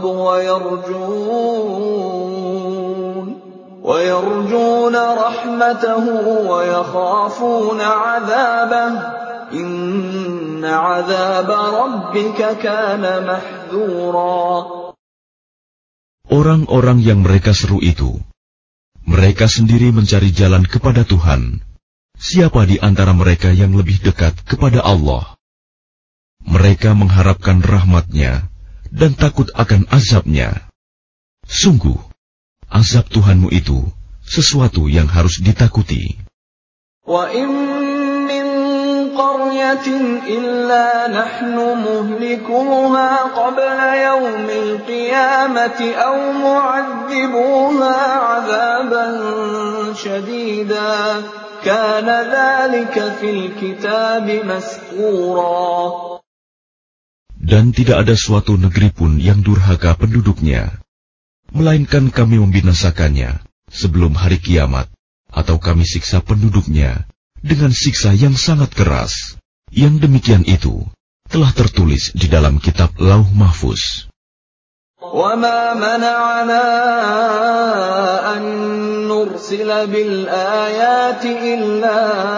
وَيَرْجُونَ وَيَرْجُونَ رَحْمَتَهُ وَيَخَافُونَ عَذَابَهُ إِنَّ عَذَابَ رَبِّكَ كَانَ مَحْذُورًا. Orang-orang yang mereka seru itu, mereka sendiri mencari jalan kepada Tuhan. Siapa di antara mereka yang lebih dekat kepada Allah? Mereka mengharapkan rahmat-Nya dan takut akan azab-Nya. Sungguh, azab Tuhanmu itu sesuatu yang harus ditakuti. وَإِن مِّن قَرْيَةٍ إِلَّا نَحْنُ مُهْلِكُوهَا قَبْلَ يَوْمِ الْقِيَامَةِ أَوْ مُعَذِّبُوهَا عَذَابًا شَدِيدًا كَانَ ذَلِكَ فِي الْكِتَابِ مَسْطُورًا. Dan tidak ada suatu negeri pun yang durhaka penduduknya, melainkan kami membinasakannya sebelum hari kiamat, atau kami siksa penduduknya dengan siksa yang sangat keras. Yang demikian itu telah tertulis di dalam kitab Lauh Mahfuz. وَمَا مَنَعَنَا أَن نُّرْسِلَ بِالْآيَاتِ إِلَّا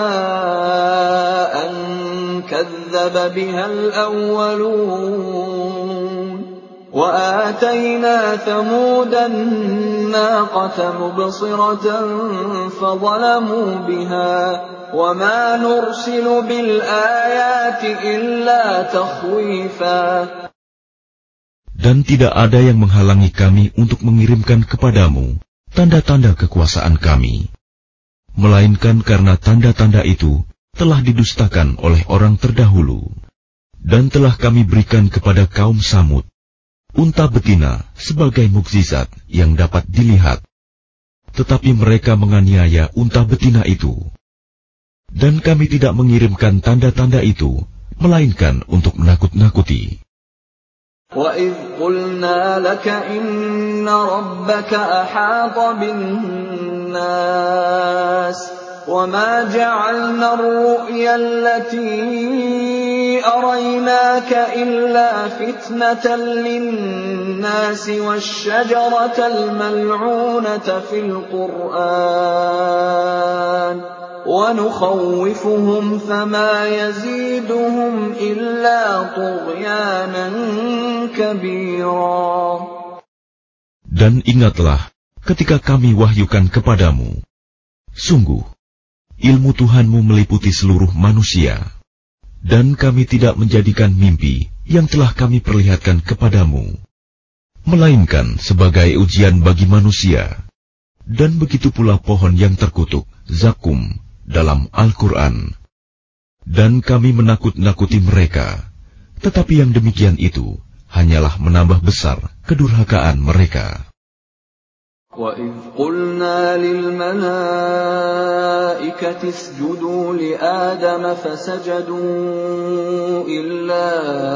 أَن كَذَّبَ بِهَا الْأَوَّلُونَ وَآتَيْنَا ثَمُودَ النَّاقَةَ مُبْصِرَةً فَظَلَمُوا بِهَا وَمَا نُرْسِلُ بِالْآيَاتِ إِلَّا تَخْوِيفًا. Dan tidak ada yang menghalangi kami untuk mengirimkan kepadamu tanda-tanda kekuasaan kami, melainkan karena tanda-tanda itu telah didustakan oleh orang terdahulu. Dan telah kami berikan kepada kaum Samud unta betina sebagai mukjizat yang dapat dilihat, tetapi mereka menganiaya unta betina itu. Dan kami tidak mengirimkan tanda-tanda itu, melainkan untuk menakut-nakuti. وَإِذْ قُلْنَا لَكَ إِنَّ رَبَّكَ أَحَاطَ بِالنَّاسِ وَمَا جَعَلْنَا الرُّؤْيَا الَّتِي أَرَيْنَاكَ إِلَّا فِتْنَةً لِلنَّاسِ وَالشَّجَرَةَ الْمَلْعُونَةَ فِي الْقُرْآنِ وَنُخَوِّفُهُمْ فَمَا يَزِيدُهُمْ إِلَّا طُغْيَانًا كَبِيرًا. Dan ingatlah ketika kami wahyukan kepadamu, sungguh ilmu Tuhanmu meliputi seluruh manusia, dan kami tidak menjadikan mimpi yang telah kami perlihatkan kepadamu, melainkan sebagai ujian bagi manusia. Dan begitu pula pohon yang terkutuk, zakum, dalam Al-Quran. Dan kami menakut-nakuti mereka, tetapi yang demikian itu hanyalah menambah besar kedurhakaan mereka. وَإِذْ قُلْنَا لِلْمَلَائِكَةِ اسْجُدُوا لِآدَمَ فَسَجَدُوا إِلَّا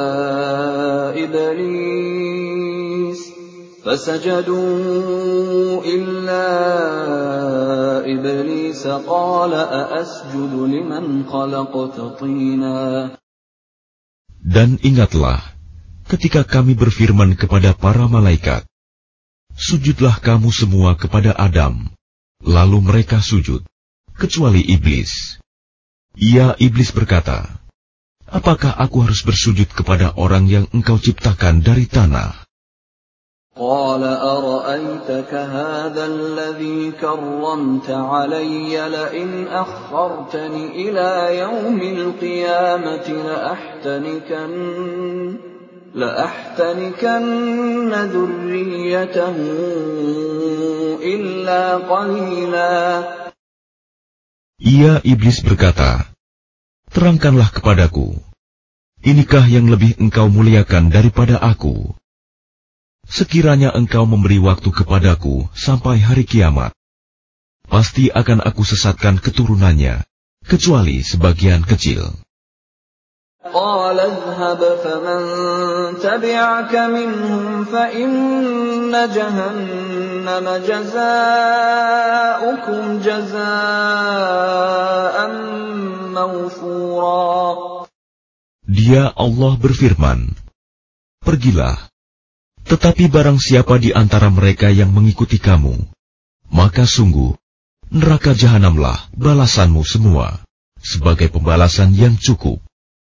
إِبْلِيسَ فَسَجَدُوا إِلَّا إِبْلِيسَ قَالَ أَأَسْجُدُ لِمَنْ خَلَقْتَ طِينًا. Dan ingatlah ketika kami berfirman kepada para malaikat, sujudlah kamu semua kepada Adam. Lalu mereka sujud, kecuali iblis. Ia iblis berkata, apakah aku harus bersujud kepada orang yang engkau ciptakan dari tanah? قال أرأيتك هذا الذي كرمت علي لئن أخرتني إلى يوم القيامة لأحتنكن لأحتنكن ذريته إلا قليلا. Ia iblis berkata, terangkanlah kepadaku, inikah yang lebih engkau muliakan daripada aku? Sekiranya engkau memberi waktu kepadaku sampai hari kiamat, pasti akan aku sesatkan keturunannya, kecuali sebagian kecil. قال اذهب فمن تبعك منهم فإن جهنم جزاؤكم جزاء موفورا. Dia Allah berfirman, pergilah. Tetapi barang siapa di antara mereka yang mengikuti kamu, maka sungguh, neraka jahanamlah balasanmu semua, sebagai pembalasan yang cukup.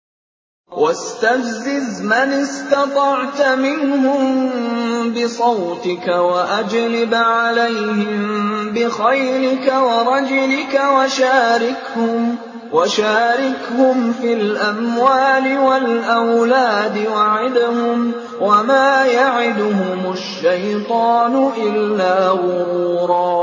واستفزز من استطعت منهم بصوتك وأجلب عليهم بخيلك ورجلك وشاركهم وشاركهم في الأموال والأولاد وعدهم وما يعدهم الشيطان إلا غرورا.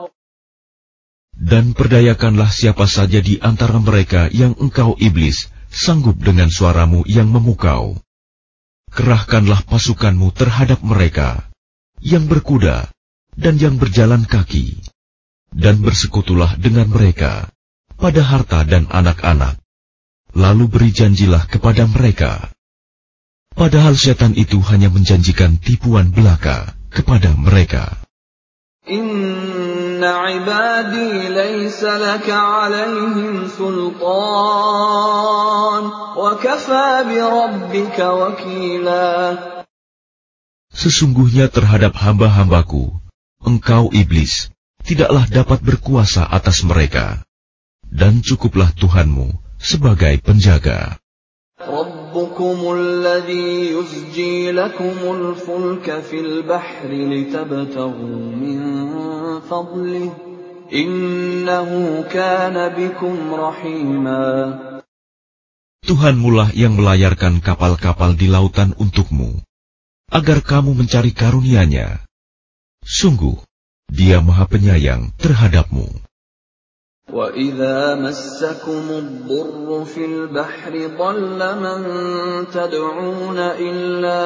Dan perdayakanlah siapa saja di antara mereka yang engkau iblis sanggup dengan suaramu yang memukau. Kerahkanlah pasukanmu terhadap mereka, yang berkuda dan yang berjalan kaki, dan bersekutulah dengan mereka pada harta dan anak-anak. Lalu beri janjilah kepada mereka. Padahal setan itu hanya menjanjikan tipuan belaka kepada mereka. Inna ibadi laysa laka alaihim sultan wa kafa bi rabbika wakila. Sesungguhnya terhadap hamba-hambaku, engkau iblis tidaklah dapat berkuasa atas mereka, dan cukuplah Tuhanmu sebagai penjaga. Rabbukumul ladzi yusji lakumul fulka fil bahri litabtaghu min fadlihi innahu kana bikum rahima. Tuhanmulah yang melayarkan kapal-kapal di lautan untukmu, agar kamu mencari karunia-Nya. Sungguh, Dia Maha Penyayang terhadapmu. وَإِذَا مَسَّكُمُ الضُّرُّ فِي الْبَحْرِ ضَلَّ مَن تَدْعُونَ إِلَّا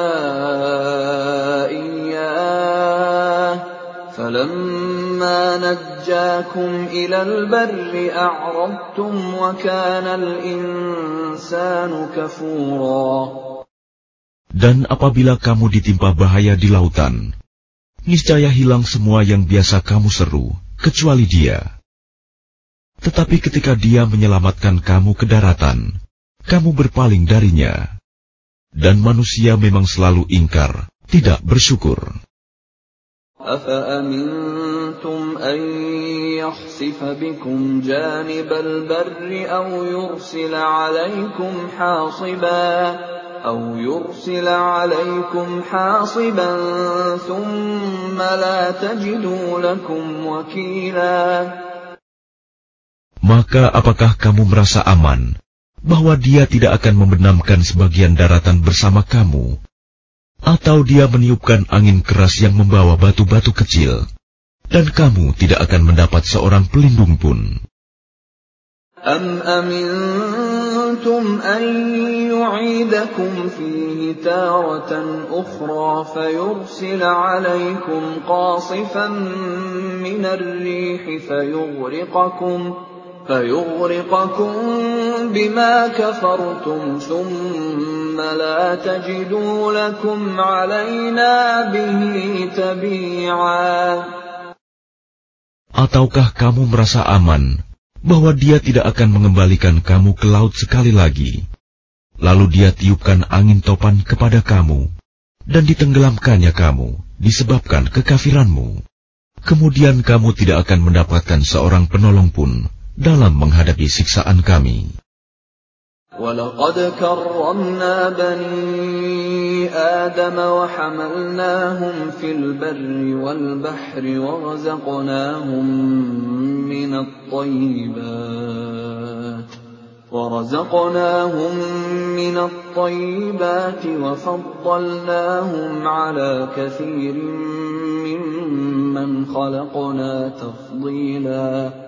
إِيَّاهُ فَلَمَّا نَجَّاكُمْ إِلَى الْبَرِّ أَعْرَضْتُمْ وَكَانَ الْإِنسَانُ كَفُورًا. Dan apabila kamu ditimpa bahaya di lautan, niscaya hilang semua yang biasa kamu seru, kecuali Dia. Tetapi ketika Dia menyelamatkan kamu ke daratan, kamu berpaling darinya. Dan manusia memang selalu ingkar, tidak bersyukur. أَفَأَمِنْتُمْ أَنْ يَخْسِفَ بِكُمْ جَانِبَ الْبَرِّ أَوْ يُرْسِلَ عَلَيْكُمْ حَاصِبًا أَوْ يُرْسِلَ عَلَيْكُمْ حَاصِبًا ثُمَّ لَا تَجِدُوا لَكُمْ وَكِيلًا. Maka apakah kamu merasa aman bahwa Dia tidak akan membenamkan sebagian daratan bersama kamu, atau Dia meniupkan angin keras yang membawa batu-batu kecil, dan kamu tidak akan mendapat seorang pelindung pun? أَمْ أَمِنْتُمْ أَنْ يُعِيدَكُمْ فِيهِ تَارَةً أُخْرَى فَيُرْسِلَ عَلَيْكُمْ قَاصِفًا مِنَ الرِّيحِ فَيُغْرِقَكُمْ فَيُغْرِقَكُمْ بِمَا كَفَرْتُمْ ثُمَّ لَا تَجِدُوا لَكُمْ عَلَيْنَا بِهِ تَبِيعًا. Ataukah kamu merasa aman bahwa Dia tidak akan mengembalikan kamu ke laut sekali lagi, lalu Dia tiupkan angin topan kepada kamu, dan ditenggelamkannya kamu disebabkan kekafiranmu? Kemudian kamu tidak akan mendapatkan seorang penolong pun dalam menghadapi siksaan kami. وَلَقَدْ كَرَّمْنَا بَنِي آدَمَ وَحَمَلْنَاهُمْ فِي الْبَرِّ وَالْبَحْرِ وَرَزَقْنَاهُمْ مِنَ الطَّيِّبَاتِ وَرَزَقْنَاهُمْ مِنَ الطَّيِّبَاتِ وَفَضَّلْنَاهُمْ عَلَى كَثِيرٍ مِّمَّنْ خَلَقْنَا تَفْضِيلًا.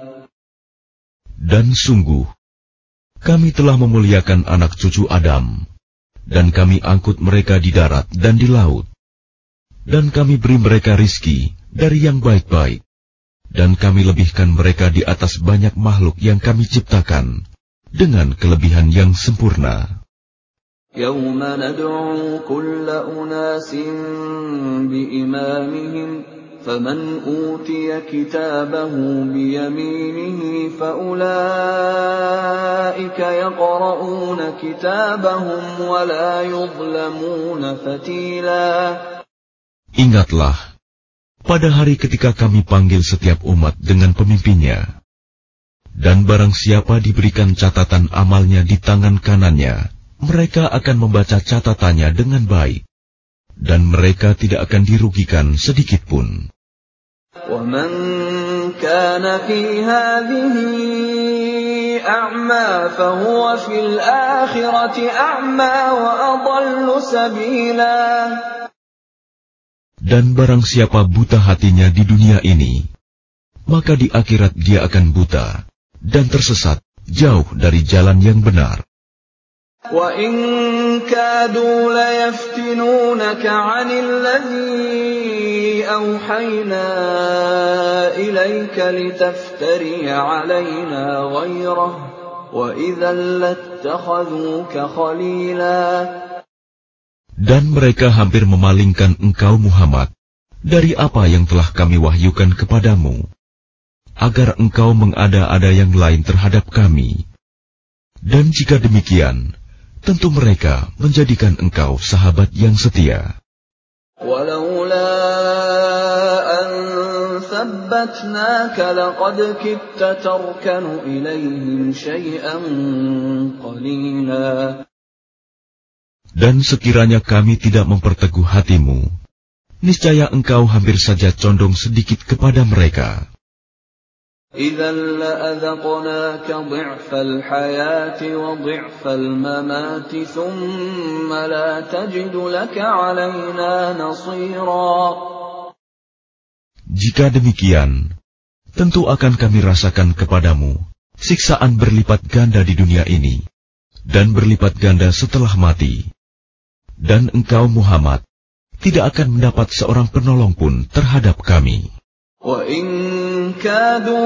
Dan sungguh, kami telah memuliakan anak cucu Adam, dan kami angkut mereka di darat dan di laut, dan kami beri mereka rizki dari yang baik-baik, dan kami lebihkan mereka di atas banyak makhluk yang kami ciptakan dengan kelebihan yang sempurna. يَوْمَ نَدْعُو كُلَّ أُنَاسٍ بِإِمَامِهِمْ فَمَنْ أُوتِيَ كِتَابَهُ بِيَمِينِهِ فَأُولَئِكَ يَقْرَؤُونَ كِتَابَهُمْ وَلَا يُظْلَمُونَ فَتِيلًا. Ingatlah, pada hari ketika kami panggil setiap umat dengan pemimpinnya, dan barang siapa diberikan catatan amalnya di tangan kanannya, mereka akan membaca catatannya dengan baik, dan mereka tidak akan dirugikan sedikit pun. وَمَنْ كَانَ فِي هَذِهِ أَعْمَى فَهُوَ فِي الْآخِرَةِ أَعْمَى وَأَضَلُّ سَبِيلًا. Dan barang siapa buta hatinya di dunia ini, maka di akhirat dia akan buta dan tersesat jauh dari jalan yang benar. وَإِنْ كَادُوا لَيَفْتِنُونَكَ عَنِ الَّذِي أَوْحَيْنَا إِلَيْكَ لِتَفْتَرِيَ عَلَيْنَا غَيْرَهُ وَإِذًا لَاتَّخَذُوكَ خَلِيلًا. Dan mereka hampir memalingkan engkau Muhammad dari apa yang telah kami wahyukan kepadamu, agar engkau mengada-ada yang lain terhadap kami. Dan jika demikian, tentu mereka menjadikan engkau sahabat yang setia. وَلَوْلَا أَنْ ثَبَّتْنَاكَ لَقَدْ كِدتَّ تَرْكَنُ إِلَيْهِمْ شَيْئًا قَلِيلًا. Dan sekiranya kami tidak memperteguh hatimu, niscaya engkau hampir saja condong sedikit kepada mereka. إِذًا لَأَذَقْنَاكَ ضِعْفَ الْحَيَاةِ وَضِعْفَ الْمَمَاتِ ثُمَّ لَا تَجِدُ لَكَ عَلَيْنَا نَصِيرًا. Jika demikian, tentu akan kami rasakan kepadamu siksaan berlipat ganda di dunia ini, dan berlipat ganda setelah mati. Dan engkau Muhammad tidak akan mendapat seorang penolong pun terhadap kami. وَإِنْ كَادُوا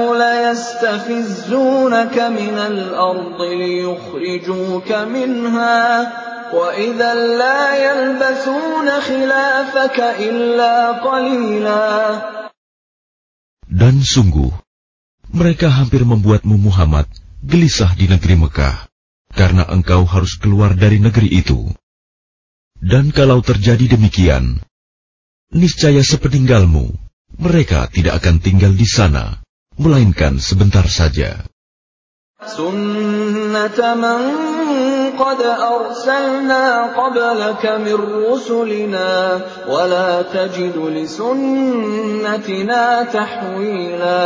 لَيَسْتَفِزُّونَكَ مِنَ الْأَرْضِ لِيُخْرِجُوكَ مِنْهَا وَإِذًا لَّا يَلْبَثُونَ خِلَافَكَ إِلَّا قَلِيلًا. Dan sungguh, mereka hampir membuatmu Muhammad gelisah di negeri Mekah, karena engkau harus keluar dari negeri itu. Dan kalau terjadi demikian, niscaya sepeninggalmu, mereka tidak akan tinggal di sana, melainkan sebentar saja. Sunnata man qad arsalna qablaka min rusulina wa la tajidu li sunnatina tahwila.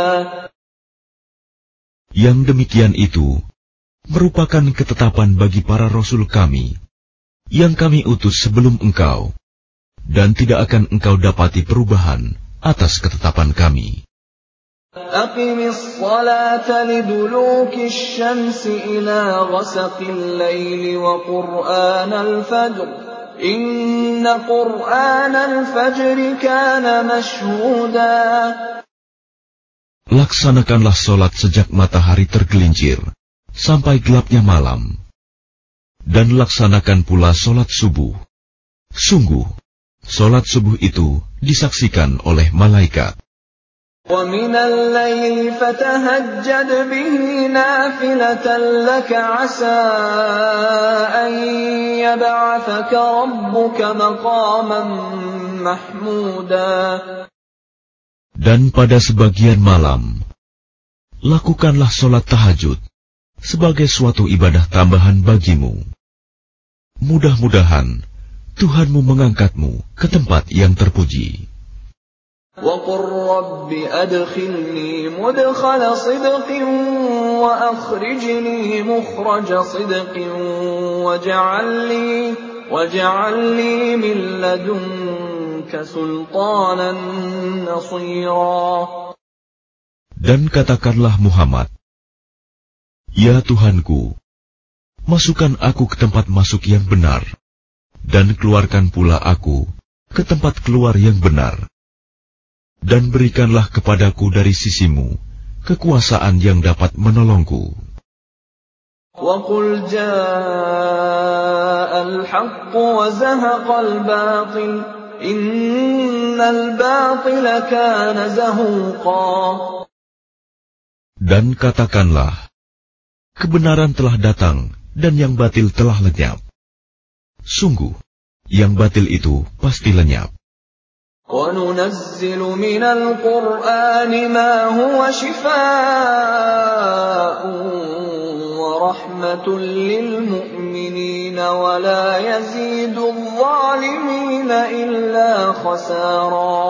Yang demikian itu merupakan ketetapan bagi para rasul kami yang kami utus sebelum engkau, dan tidak akan engkau dapati perubahan atas ketetapan kami. Aqimis salata liduluki syamsi ila ghasaqil laili wa qur'anal fajr. Inna qur'anal fajri kana mashhuda. Laksanakanlah solat sejak matahari tergelincir sampai gelapnya malam, dan laksanakan pula solat subuh. Sungguh, solat subuh itu disaksikan oleh malaikat. وَمِنَ اللَّيْلِ فَتَهَجَّدْ بِهِ نَافِلَةً لَكَ عَسَىٰ أَن يَبْعَثَكَ رَبُّكَ مَقَامًا مَّحْمُودًا. Dan pada sebagian malam, lakukanlah solat tahajud sebagai suatu ibadah tambahan bagimu. Mudah-mudahan Tuhanmu mengangkatmu ke tempat yang terpuji. وَقُلْ رَبِّ أَدْخِلْنِي مُدْخَلَ صِدْقٍ وَأَخْرِجْنِي مُخْرَجَ صِدْقٍ وَاجْعَل لِّي مِن لَّدُنكَ سُلْطَانًا نَّصِيرًا. Dan katakanlah Muhammad, Ya Tuhanku, masukkan aku ke tempat masuk yang benar, dan keluarkan pula aku ke tempat keluar yang benar. Dan berikanlah kepadaku dari sisimu kekuasaan yang dapat menolongku. وَقُلْ جَاءَ الْحَقُّ وَزَهَقَ الْبَاطِلُ إِنَّ الْبَاطِلَ كَانَ زَهُوقًا. Dan katakanlah, kebenaran telah datang dan yang batil telah lenyap. Sungguh, yang batil itu pasti lenyap. وَنُنَزِّلُ مِنَ الْقُرْآنِ مَا هُوَ شِفَاءٌ وَرَحْمَةٌ لِّلْمُؤْمِنِينَ وَلَا يَزِيدُ الظَّالِمِينَ إِلَّا خَسَارًا.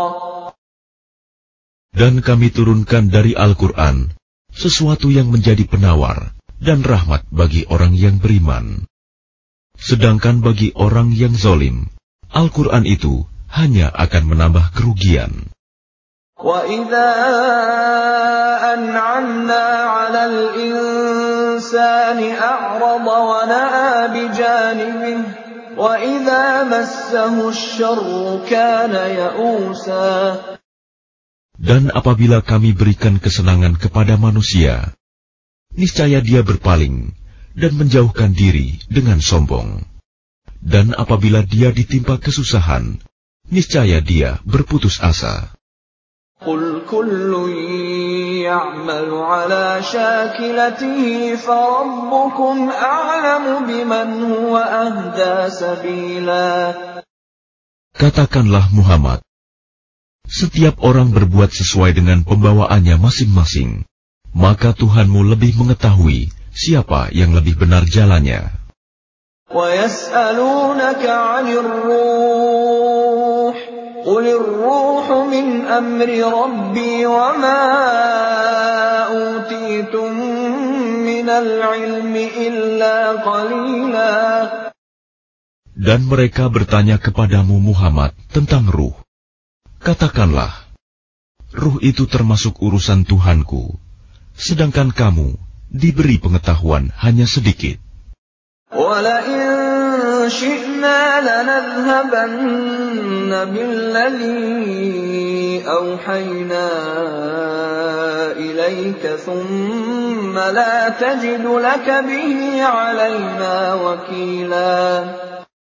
Dan kami turunkan dari Al-Quran sesuatu yang menjadi penawar dan rahmat bagi orang yang beriman. Sedangkan bagi orang yang zalim, Al-Quran itu hanya akan menambah kerugian. وَإِذَا أَنْعَمْنَا عَلَى الْإِنسَانِ أَعْرَضَ وَنَأَىٰ بِجَانِبِهِ وَإِذَا مَسَّهُ الشَّرُّ كَانَ يَئُوسًا. Dan apabila kami berikan kesenangan kepada manusia, niscaya dia berpaling dan menjauhkan diri dengan sombong. Dan apabila dia ditimpa kesusahan, niscaya dia berputus asa. قُلْ كُلٌّ يَعْمَلُ عَلَى شَاكِلَتِهِ فَرَبُّكُمْ أَعْلَمُ بِمَنْ هُوَ أَهْدَىٰ سَبِيلًا. Katakanlah Muhammad, setiap orang berbuat sesuai dengan pembawaannya masing-masing, maka Tuhanmu lebih mengetahui siapa yang lebih benar jalannya. وَيَسْأَلُونَكَ عَنِ الرُّوحِ قُلِ الرُّوحُ مِنْ أَمْرِ رَبِّي وَمَا أُوتِيتُم مِّنَ الْعِلْمِ إِلَّا قَلِيلًا. Dan mereka bertanya kepadamu Muhammad tentang ruh. Katakanlah, ruh itu termasuk urusan Tuhanku, sedangkan kamu diberi pengetahuan hanya sedikit. وَلَئِن شِئْنَا لَنَذْهَبَنَّ بِالَّذِي أَوْحَيْنَا إِلَيْكَ ثُمَّ لَا تَجِدُ لَكَ بِهِ عَلَيْنَا وَكِيلًا.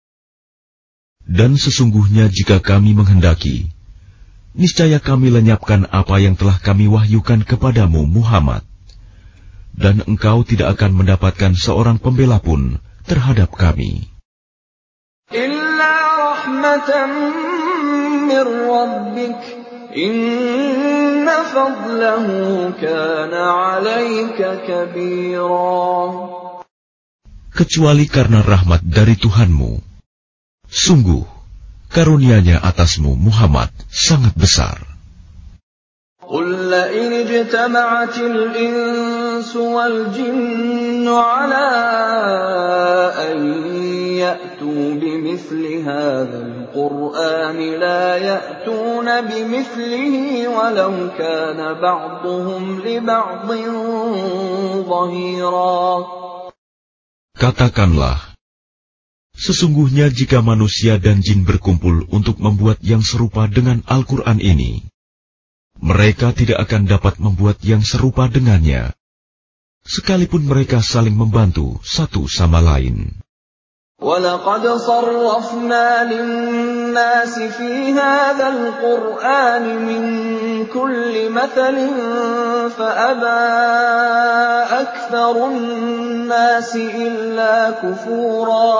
Dan sesungguhnya jika kami menghendaki, niscaya kami lenyapkan apa yang telah kami wahyukan kepadamu Muhammad, dan engkau tidak akan mendapatkan seorang pembela pun terhadap kami. Illa rahmatan min rabbik, inna fadlahu kana 'alaika kabira. Kecuali karena rahmat dari Tuhanmu, sungguh, karunia-Nya atasmu, Muhammad, sangat besar. Qul la in ijtama'atil insu wal jinnu 'ala an ya'tu bimithli hadzal qur'ani la ya'tuna bimithlihi walau kana ba'dhuhum li ba'dhin dhahira. Katakanlah, sesungguhnya jika manusia dan jin berkumpul untuk membuat yang serupa dengan Al-Quran ini, mereka tidak akan dapat membuat yang serupa dengannya, sekalipun mereka saling membantu satu sama lain. وَلَقَدْ صَرَّفْنَا لِلنَّاسِ فِي هَذَا الْقُرْآنِ مِنْ كُلِّ مَثَلٍ فَأَبَى أَكْثَرُ النَّاسِ إِلَّا كُفُورًا.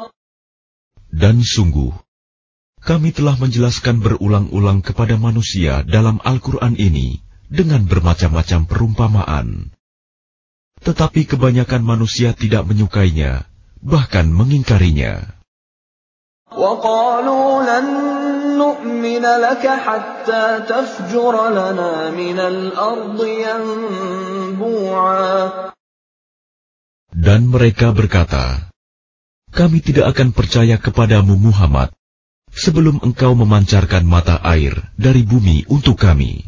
Dan sungguh, kami telah menjelaskan berulang-ulang kepada manusia dalam Al-Quran ini dengan bermacam-macam perumpamaan. Tetapi kebanyakan manusia tidak menyukainya, bahkan mengingkarinya. وَقَالُوا لَن نُّؤْمِنَ لَكَ حَتَّى تَفْجُرَ لَنَا مِنَ الْأَرْضِ يَنبُوعًا. Dan mereka berkata, kami tidak akan percaya kepadamu Muhammad sebelum engkau memancarkan mata air dari bumi untuk kami.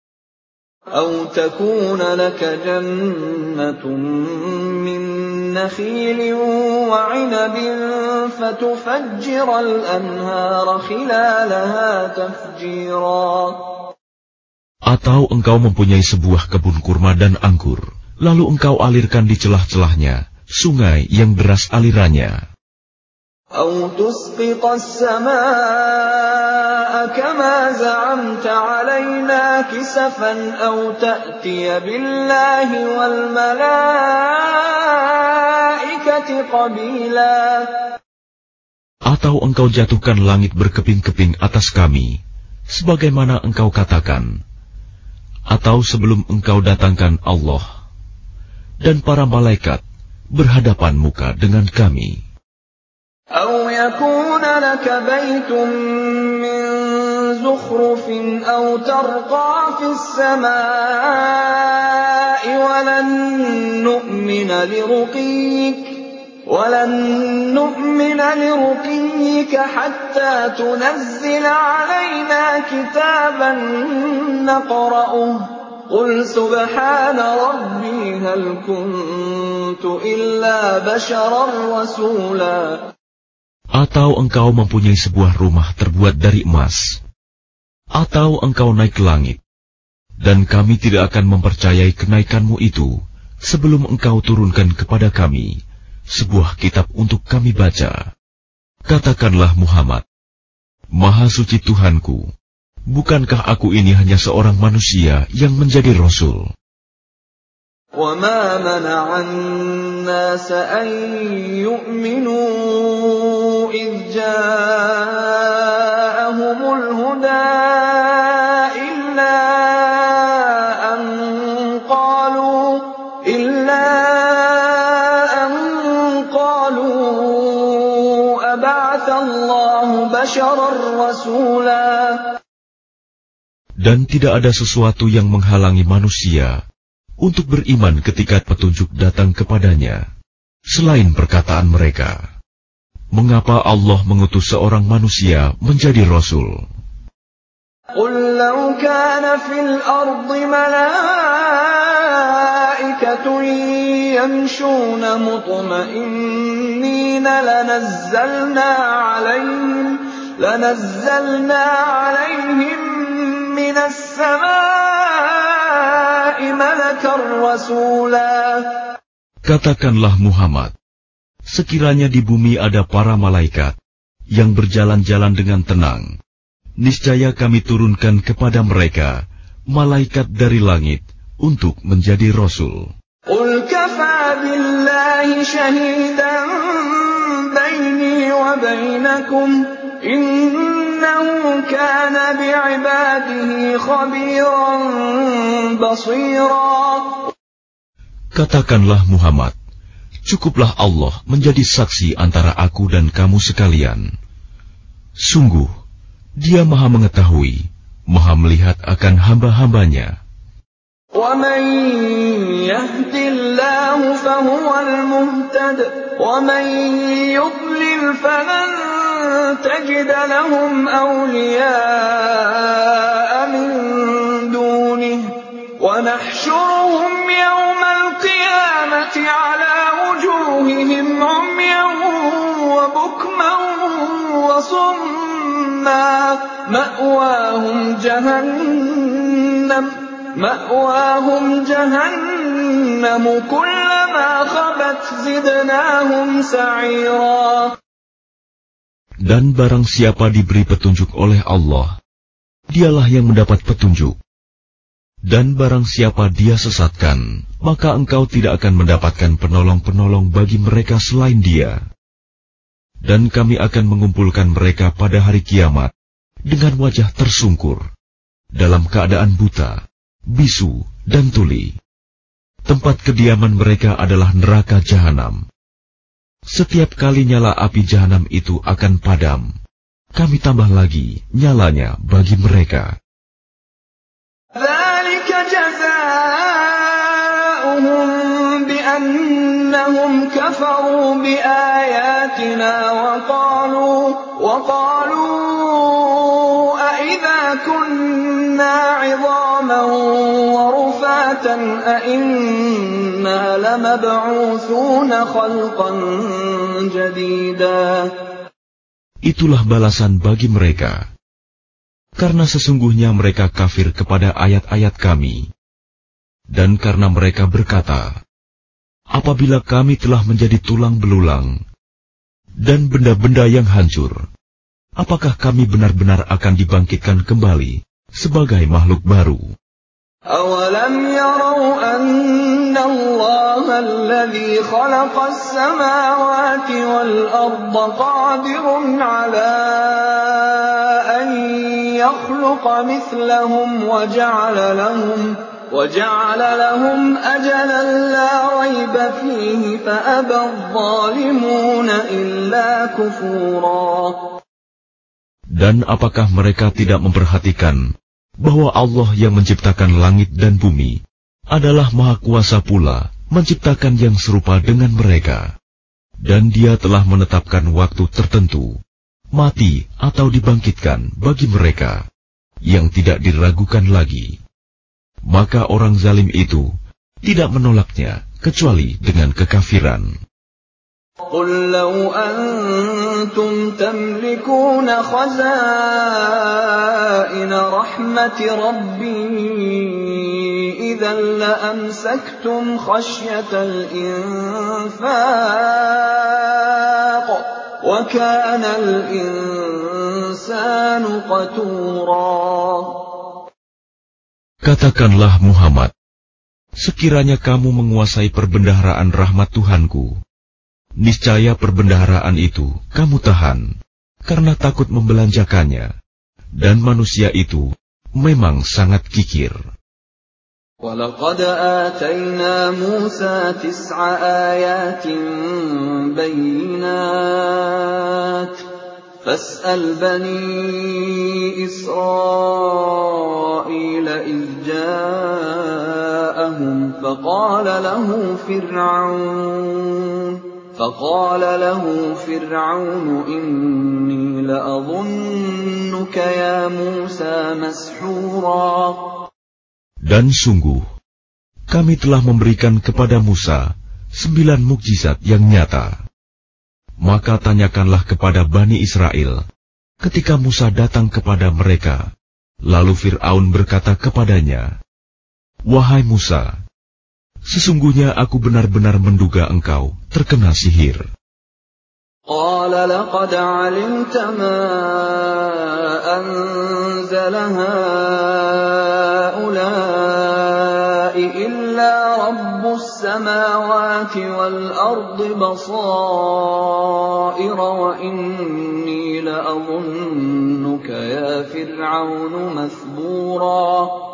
أَوْ تَكُونَ لَكَ جَنَّةٌ مِّن نَّخِيلٍ وَعِنَبٍ فَتُفَجِّرَ الْأَنْهَارَ خِلَالَهَا تَفْجِيرًا. Atau engkau mempunyai sebuah kebun kurma dan anggur, lalu engkau alirkan di celah-celahnya sungai yang deras alirannya. أَوْ تُسْقِطَ السَّمَاءَ كَمَا زَعَمْتَ عَلَيْنَا كِسَفًا أَوْ تَأْتِيَ بِاللَّهِ وَالْمَلَائِكَةِ قَبِيلًا. Atau engkau jatuhkan langit berkeping-keping atas kami, sebagaimana engkau katakan, atau sebelum engkau datangkan Allah dan para malaikat berhadapan muka dengan kami. أَوْ يَكُونَ لَكَ بَيْتٌ مِّن زُخْرُفٍ أَوْ تَرْقَىٰ فِي السَّمَاءِ وَلَن نُّؤْمِنَ لِرُقِيِّكَ وَلَن نُّؤْمِنَ لِرُقِيِّكَ حَتَّىٰ تُنَزِّلَ عَلَيْنَا كِتَابًا نَّقْرَؤُهُ قُلْ سُبْحَانَ رَبِّي هَلْ كُنتُ إِلَّا بَشَرًا رَّسُولًا. Atau engkau mempunyai sebuah rumah terbuat dari emas, atau engkau naik ke langit, dan kami tidak akan mempercayai kenaikanmu itu sebelum engkau turunkan kepada kami sebuah kitab untuk kami baca. Katakanlah Muhammad, Maha Suci Tuhanku, bukankah aku ini hanya seorang manusia yang menjadi Rasul? وَمَا مَنَعَ النَّاسَ أَن يُؤْمِنُوا إِذْ جَاءَهُمُ الْهُدَىٰ إِلَّا أَن قَالُوا إِلَّا أَن قَالُوا أَبَعَثَ اللَّهُ بَشَرًا رَّسُولًا. Dan tidak ada sesuatu yang menghalangi manusia untuk beriman ketika petunjuk datang kepadanya, selain perkataan mereka, mengapa Allah mengutus seorang manusia menjadi Rasul? قُلْ لَوْ كَانَ فِي الْأَرْضِ مَلَائِكَةٌ يَمْشُونَ مُطْمَئِنِّينَ لَنَزَّلْنَا عَلَيْهِمْ لَنَزَّلْنَا عَلَيْهِمْ مِنَ السَّمَاءِ مَلَكًا رَّسُولًا. Katakanlah Muhammad, sekiranya di bumi ada para malaikat yang berjalan-jalan dengan tenang, niscaya kami turunkan kepada mereka malaikat dari langit untuk menjadi rasul. Qul kafa billahi shahidan baini wa bainakum innahu kana bi'ibadihi khabiran basira. Katakanlah Muhammad, cukuplah Allah menjadi saksi antara aku dan kamu sekalian. Sungguh, Dia Maha mengetahui, Maha melihat akan hamba-hambanya. وَمَن يَهْدِ اللَّهُ فَهُوَ الْمُهْتَدِ وَمَن يُضْلِلْ فَلَن تَجِدَ لَهُمْ أَوْلِيَاءَ مِن دُونِهِ وَنَحْشُرُهُمْ يَوْمَ الْقِيَامَةِ عَلَى وُجُوهِهِمْ عُمْيًا وَبُكْمًا وَصُمًّا مَأْوَاهُمْ جَهَنَّمُ مَأْوَاهُمْ جَهَنَّمُ كُلَّمَا خَبَتْ زِدْنَاهُمْ سَعِيرًا. Dan barang siapa diberi petunjuk oleh Allah, dialah yang mendapat petunjuk. Dan barang siapa Dia sesatkan, maka engkau tidak akan mendapatkan penolong-penolong bagi mereka selain Dia. Dan kami akan mengumpulkan mereka pada hari kiamat dengan wajah tersungkur, dalam keadaan buta, bisu, dan tuli. Tempat kediaman mereka adalah neraka jahanam. Setiap kali nyala api jahanam itu akan padam, kami tambah lagi nyalanya bagi mereka. ذَلِكَ جَزَاؤُهُم بِأَنَّهُمْ كَفَرُوا بِآيَاتِنَا وَقَالُوا وَقَالُوا أَإِذَا كُنَّا عِظَامًا وَرُفَاتًا أَإِنَّا لَمَبْعُوثُونَ خَلْقًا جَدِيدًا. Itulah balasan bagi mereka. Karena sesungguhnya mereka kafir kepada ayat-ayat kami. Dan karena mereka berkata, apabila kami telah menjadi tulang belulang dan benda-benda yang hancur, apakah kami benar-benar akan dibangkitkan kembali sebagai makhluk baru? أَوَلَمْ يَرَوْا أَنَّ اللَّهَ الَّذِي خَلَقَ السَّمَاوَاتِ وَالْأَرْضَ قَادِرٌ عَلَىٰ أَن يَخْلُقَ مِثْلَهُمْ وَجَعَلَ لَهُمْ وَجَعَلَ لَهُمْ أَجَلًا لَّا رَيْبَ فِيهِ فَأَبَى الظَّالِمُونَ إِلَّا كُفُورًا. Dan apakah mereka tidak memperhatikan bahwa Allah yang menciptakan langit dan bumi adalah Maha Kuasa pula menciptakan yang serupa dengan mereka, dan Dia telah menetapkan waktu tertentu, mati atau dibangkitkan bagi mereka, yang tidak diragukan lagi. Maka orang zalim itu tidak menolaknya kecuali dengan kekafiran. قُل لَّوْ أَنتُمْ تَمْلِكُونَ خَزَائِنَ رَحْمَةِ رَبِّي إِذًا لَّأَمْسَكْتُمْ خَشْيَةَ الْإِنفَاقِ وَكَانَ الْإِنسَانُ قَتُورًا. Katakanlah Muhammad, sekiranya kamu menguasai perbendaharaan rahmat Tuhanku, niscaya perbendaharaan itu kamu tahan, karena takut membelanjakannya, dan manusia itu memang sangat kikir. وَلَقَدْ آتَيْنَا مُوسَى تِسْعَ آيَاتٍ بَيِّنَاتٍ فَاسْأَلْ بَنِي إِسْرَائِيلَ إِذْ جَاءَهُمْ فَقَالَ لَهُ فِرْعَوْنُ فَقَالَ لَهُ فِرْعَوْنُ إِنِّي لَأَظُنُّكَ يَا مُوسَى مَسْحُورًا. Dan sungguh, kami telah memberikan kepada Musa sembilan mukjizat yang nyata. Maka tanyakanlah kepada Bani Israel, ketika Musa datang kepada mereka, lalu Fir'aun berkata kepadanya, wahai Musa, sesungguhnya aku benar-benar menduga engkau terkena sihir. قال لقد علمت ما أنزل هؤلاء إلا رب السماوات والأرض بصائر وإني لأظنك يا فرعون مثبورا.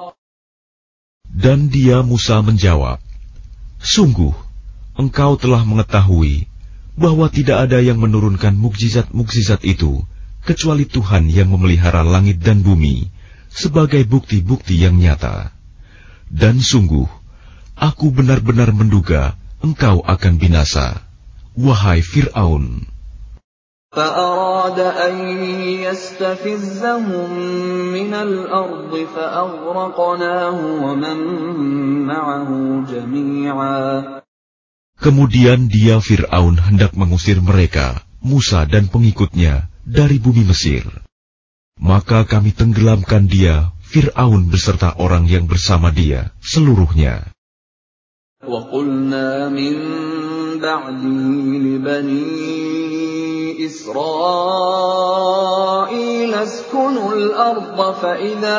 Dan dia Musa menjawab, sungguh engkau telah mengetahui bahwa tidak ada yang menurunkan mukjizat-mukjizat itu kecuali Tuhan yang memelihara langit dan bumi sebagai bukti-bukti yang nyata. Dan sungguh, aku benar-benar menduga engkau akan binasa, wahai Fir'aun. فأراد أن يستفزهم من الأرض فأغرقناه ومن معه جميعا. Kemudian dia Fir'aun hendak mengusir mereka, Musa dan pengikutnya, dari bumi Mesir. Maka kami tenggelamkan dia, Fir'aun beserta orang yang bersama dia, seluruhnya. وَقُلْنَا مِنْ بَعْدِهِ لِبَنِي إِسْرَائِيلَ اسْكُنُوا الْأَرْضَ فَإِذَا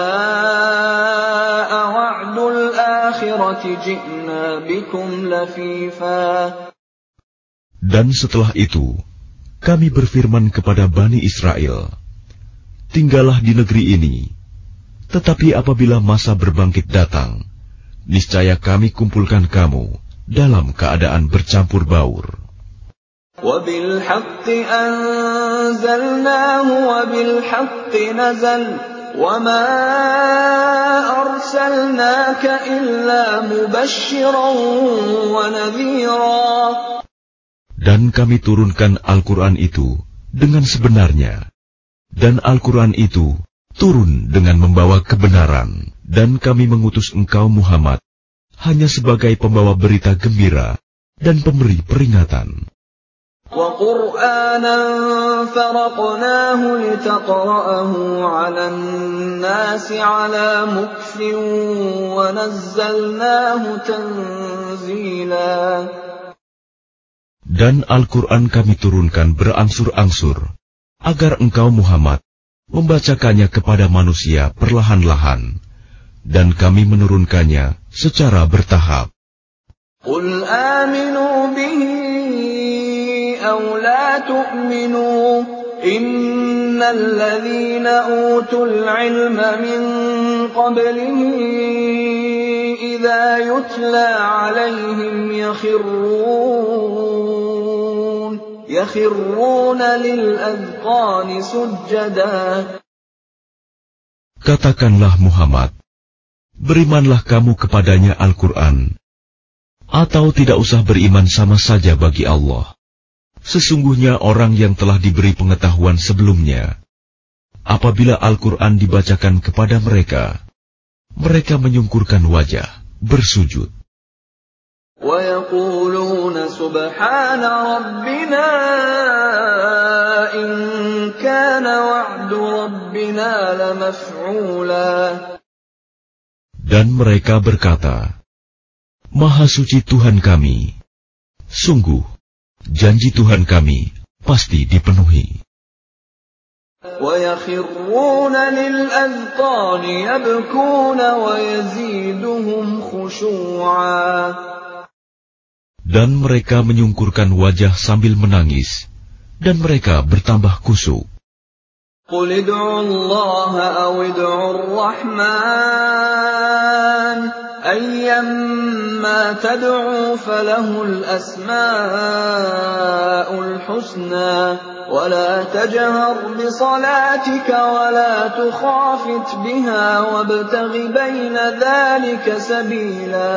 جَاءَ وَعْدُ الْآخِرَةِ جِئْنَا بِكُمْ لَفِيفًا. Dan setelah itu, kami berfirman kepada Bani Israel, tinggallah di negeri ini, tetapi apabila masa berbangkit datang, niscaya kami kumpulkan kamu dalam keadaan bercampur baur. وَبِالْحَقِّ أَنزَلْنَاهُ وَبِالْحَقِّ نَزَلَ وَمَا أَرْسَلْنَاكَ إِلَّا مُبَشِّرًا وَنَذِيرًا. Dan kami turunkan Al-Quran itu dengan sebenarnya, dan Al-Quran itu turun dengan membawa kebenaran, dan kami mengutus engkau Muhammad hanya sebagai pembawa berita gembira dan pemberi peringatan. وَقُرْآنًا فَرَقْنَاهُ لِتَقْرَأَهُ عَلَى النَّاسِ عَلَى مُكْثٍ وَنَزَّلْنَاهُ تَنزِيلًا. Dan Al-Quran kami turunkan berangsur-angsur, agar engkau Muhammad membacakannya kepada manusia perlahan-lahan, dan kami menurunkannya secara bertahap. قُلْ آمِنُوا بِهِ أَوْ لَا تُؤْمِنُوا إِنَّ الَّذِينَ أُوتُوا الْعِلْمَ مِنْ قَبْلِهِ إِذَا يُتْلَى عَلَيْهِمْ يَخِرُّونَ يَخِرُّونَ لِلْأَذْقَانِ سُجَّدًا. Katakanlah Muhammad, berimanlah kamu kepadanya Al-Quran, atau tidak usah beriman sama saja bagi Allah. Sesungguhnya orang yang telah diberi pengetahuan sebelumnya, apabila Al-Quran dibacakan kepada mereka, mereka menyungkurkan wajah, bersujud. وَيَقُولُونَ سُبْحَانَ رَبِّنَا إِنْ كَانَ وَعْدُ رَبِّنَا لَمَفْعُولًا. Dan mereka berkata, Maha suci Tuhan kami, sungguh, janji Tuhan kami pasti dipenuhi. وَيَخِرُّونَ لِلْأَذْقَانِ يَبْكُونَ وَيَزِيدُهُمْ خُشُوعًا. Dan mereka menyungkurkan wajah sambil menangis, dan mereka bertambah khusyuk. قُلِ ادْعُوا اللَّهَ أَوِ ادْعُوا الرَّحْمَنَ أَيَّمَّا تَدْعُوا فَلَهُ الْأَسْمَاءُ الْحُسْنَى وَلَا تَجْهَرْ بِصَلَاتِكَ وَلَا تُخَافِتْ بِهَا وَابْتَغِ بَيْنَ ذَلِكَ سَبِيلًا.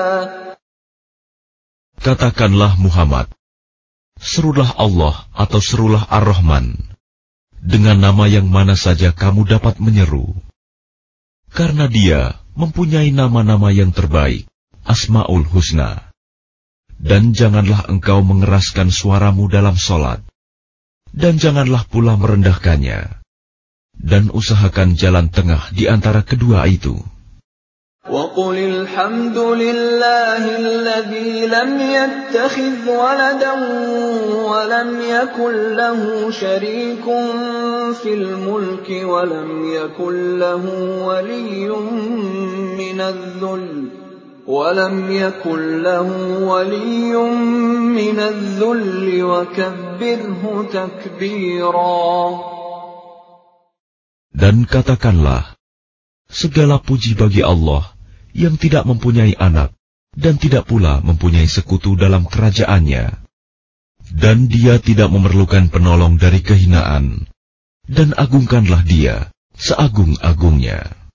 Katakanlah Muhammad, serulah Allah atau serulah Ar-Rahman, dengan nama yang mana saja kamu dapat menyeru. Karena dia mempunyai nama-nama yang terbaik, Asma'ul Husna. Dan janganlah engkau mengeraskan suaramu dalam solat, dan janganlah pula merendahkannya, dan usahakan jalan tengah di antara kedua itu. وَقُلِ الْحَمْدُ لِلَّهِ الَّذِي لَمْ يَتَّخِذْ وَلَدًا وَلَمْ يَكُنْ لَهُ شَرِيكٌ فِي الْمُلْكِ وَلَمْ يَكُنْ لَهُ وَلِيٌّ مِّنَ الذُّلِّ وَلَمْ يَكُنْ لَهُ وَلِيٌّ مِّنَ الذُّلِّ وَكَبِّرْهُ تَكْبِيرًا. Dan katakanlah, segala puji bagi Allah yang tidak mempunyai anak dan tidak pula mempunyai sekutu dalam kerajaannya. Dan dia tidak memerlukan penolong dari kehinaan. Dan agungkanlah dia seagung-agungnya.